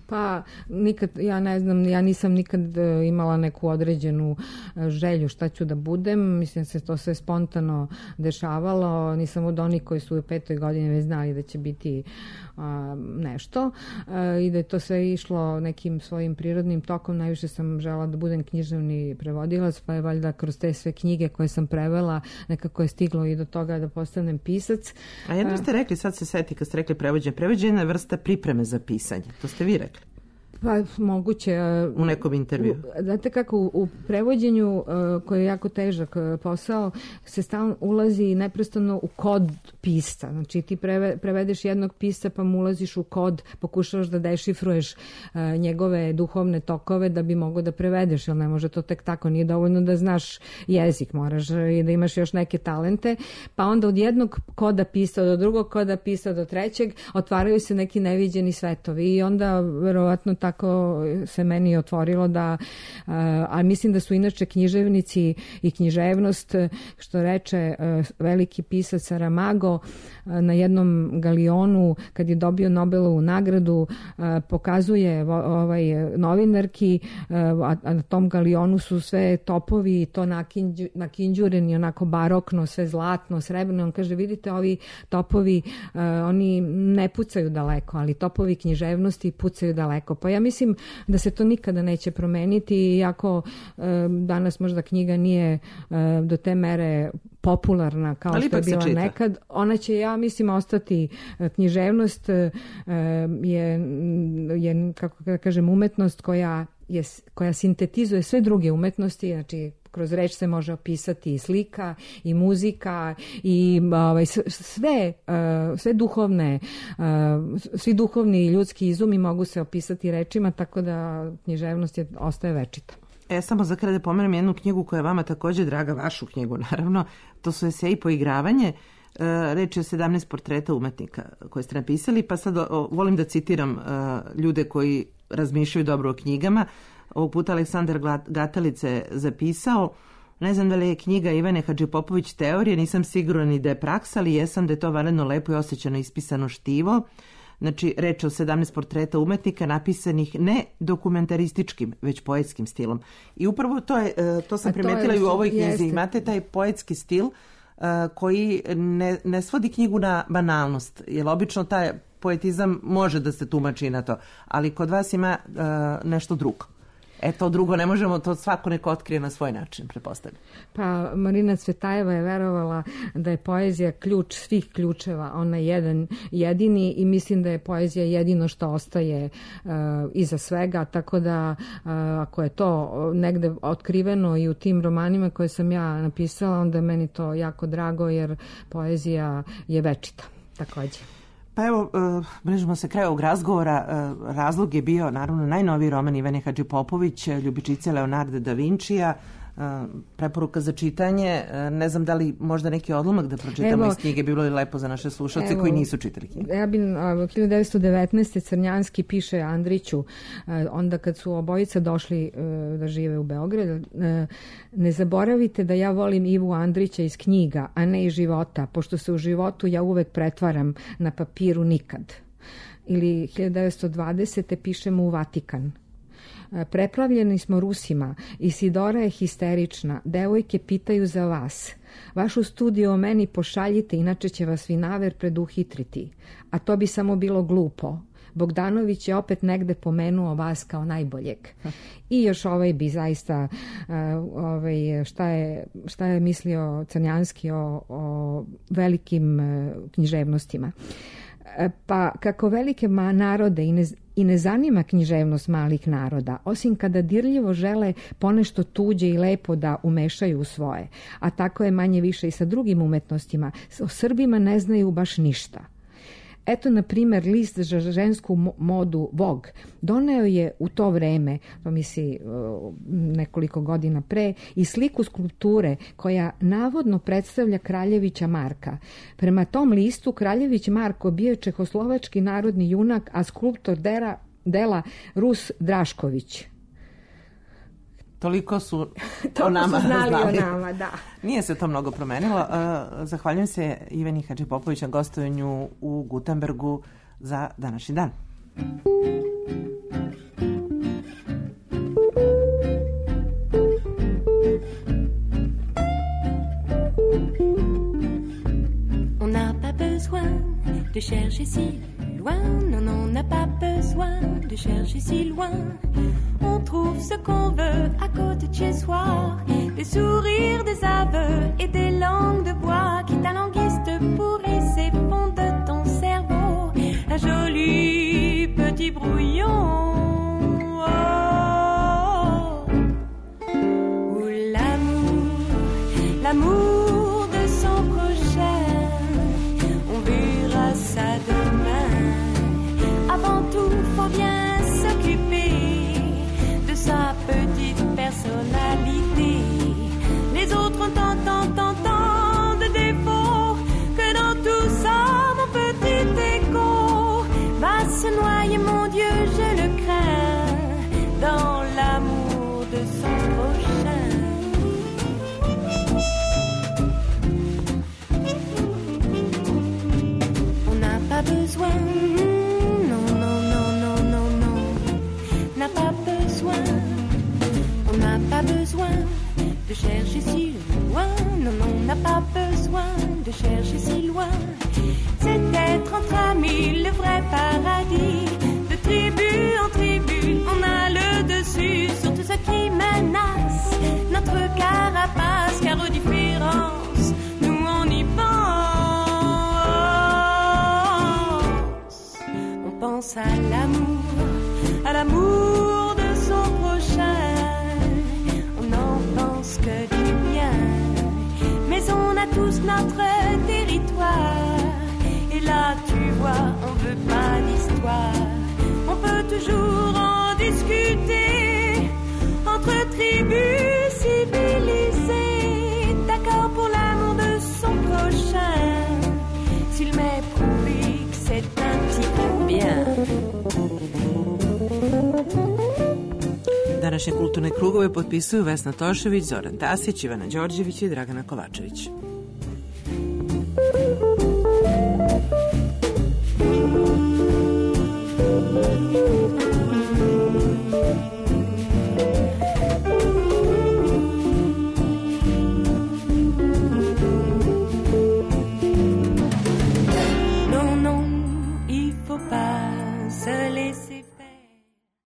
Pa nikad, ja ne znam, ja nisam nikad e, imala neku određenu e, želju šta ću da budem, mislim se to sve spontano dešavalo, nisam od onih koji su u petoj godini već znali da će biti a, nešto e, i da je to sve išlo nekim svojim prirodnim tokom. Najviše sam žela da budem književni prevodilac, pa je valjda kroz te sve knjige koje sam prevela nekako je stiglo i do toga da postanem pisac. A jedno ste rekli, sad se seti kad ste rekli prevođenje, prevođenje je vrsta pripreme za pisanje, to ste vi rekli. Pa moguće. U nekom intervju. U, znate kako, u, u prevođenju uh, koji je jako težak uh, posao se stalno ulazi neprestano u kod pisca. Znači ti preve, prevedeš jednog pisca pa mu ulaziš u kod, pokušavaš da dešifruješ uh, njegove duhovne tokove da bi mogo da prevedeš, jer ne može to tek tako, nije dovoljno da znaš jezik, moraš i da imaš još neke talente, pa onda od jednog koda pisca do drugog koda pisca do trećeg otvaraju se neki neviđeni svetovi i onda verovatno tako se meni otvorilo da, a mislim da su inače književnici i književnost, što reče veliki pisac Saramago na jednom galionu kad je dobio Nobelovu nagradu, pokazuje ovaj novinarki, a na tom galionu su sve topovi, to nakinđu, nakinđureni, onako barokno, sve zlatno, srebrno. On kaže, vidite, ovi topovi, oni ne pucaju daleko, ali topovi književnosti pucaju daleko. Pa ja mislim da se to nikada neće promeniti, iako e, danas možda knjiga nije e, do te mere popularna kao ali što je bila nekad. Ona će, ja mislim, ostati. Književnost e, je, je, kako da kažem, umetnost koja, je, koja sintetizuje sve druge umetnosti, znači kroz reč se može opisati i slika i muzika i ovaj, sve, sve duhovne, svi duhovni i ljudski izumi mogu se opisati rečima, tako da književnost je, ostaje večita. E, samo za kraj da pomenem jednu knjigu koja je vama također draga, vašu knjigu naravno, to su eseji Poigravanje. Reč je o sedamnaest portreta umetnika koje ste napisali, pa sad o, volim da citiram uh, ljude koji razmišljaju dobro o knjigama. Ovog puta Aleksandar Gatalice zapisao, ne znam da li je knjiga Ivane Hadžipopović teorije, nisam siguran ni da je praksa, ali jesam da je to vanredno lepo i osjećano ispisano štivo. Znači, reč je o sedamnaest portreta umetnika napisanih ne dokumentarističkim, već poetskim stilom. I upravo to, je, to sam primetila i u ovoj knjizi. Jeste. Imate taj poetski stil uh, koji ne, ne svodi knjigu na banalnost, jer obično taj poetizam može da se tumači na to, ali kod vas ima uh, nešto drugo. E to drugo ne možemo, to svako neko otkrije na svoj način, pretpostavljam. Pa Marina Cvetajeva je verovala da je poezija ključ svih ključeva, ona je jedan jedini i mislim da je poezija jedino što ostaje uh, iza svega, tako da uh, ako je to negde otkriveno i u tim romanima koje sam ja napisala, onda je meni to jako drago jer poezija je večita također. Pa evo, uh, bližimo se kraju ovog razgovora. Uh, razlog je bio, naravno, najnoviji roman Ivane Hadžipopović, Ljubičice Leonarda da Vincija, uh, preporuka za čitanje. Uh, ne znam da li možda neki odlomak da pročitamo evo, iz knjige, bilo je lepo za naše slušalce koji nisu čitali knjige. Ja bi, hiljadu devetsto devetnaeste. Crnjanski piše Andriću, uh, onda kad su obojica došli uh, da žive u Beograd, uh, ne zaboravite da ja volim Ivu Andrića iz knjiga, a ne iz života, pošto se u životu ja uvek pretvaram, na papiru nikad. Ili hiljadu devetsto dvadesete. pišemo u Vatikan. Preplavljeni smo Rusima, Isidora je histerična, devojke pitaju za vas. Vašu studiju o meni pošaljite, inače će vas Vinaver preduhitriti. A to bi samo bilo glupo. Bogdanović je opet negde pomenuo vas kao najboljeg. I još ovaj bi zaista ovaj, šta, je, šta je mislio Crnjanski o, o velikim književnostima. Pa kako velike narode i ne, i ne zanima književnost malih naroda, osim kada dirljivo žele ponešto tuđe i lepo da umešaju u svoje. A tako je manje više i sa drugim umetnostima. O Srbima ne znaju baš ništa. Eto, na primjer, list za žensku modu Vogue doneo je u to vreme, to misli nekoliko godina pre, i sliku skulpture koja navodno predstavlja Kraljevića Marka. Prema tom listu Kraljević Marko bio je čehoslovački narodni junak, a skulptor dela, dela Rus Drašković. Toliko su o nama znali. znali. O nama, da. Nije se to mnogo promenilo. Zahvaljujem se Ivani Hadžipopović na gostovanju u Gutenbergu za današnji dan. de chercher si loin. Non, non, on n'a pas besoin de chercher si loin. On trouve ce qu'on veut à côté de chez soi. Des sourires, des aveux et des langues de bois qui t'alanguissent, te pourrissent et font de ton cerveau un joli petit brouillon. Oh, où l'amour, l'amour de son prochain, on verra ça demain. Avant tout, faut bien s'occuper de sa petite personnalité. Les autres ont tant, tant, tant, tant de défauts que dans tout ça, mon petit écho va se noyer, mon Dieu, je le crains, dans l'amour de son prochain. On n'a pas besoin, non, non, non, non, non, non, n'a pas besoin, on n'a pas besoin de chercher si loin, non, non, on n'a pas besoin de chercher si loin. C'est être entre amis le vrai paradis. De tribu en tribu, on a le dessus sur tout ce qui menace notre carapace, car aux différences, nous on y pense. On pense à l'amour, à l'amour de son prochain. On n'en pense que du bien, mais on a tous notre territoire. Et là, tu vois, on veut pas d'histoire. On peut toujours en discuter entre tribus civilisées, d'accord pour l'amour de son prochain, s'il m'est prouvé que c'est un petit peu bien. Današnje kulturne krugove potpisuju Vesna Tošević, Zoran Tasić, Ivana Đorđević i Dragana Kovačević.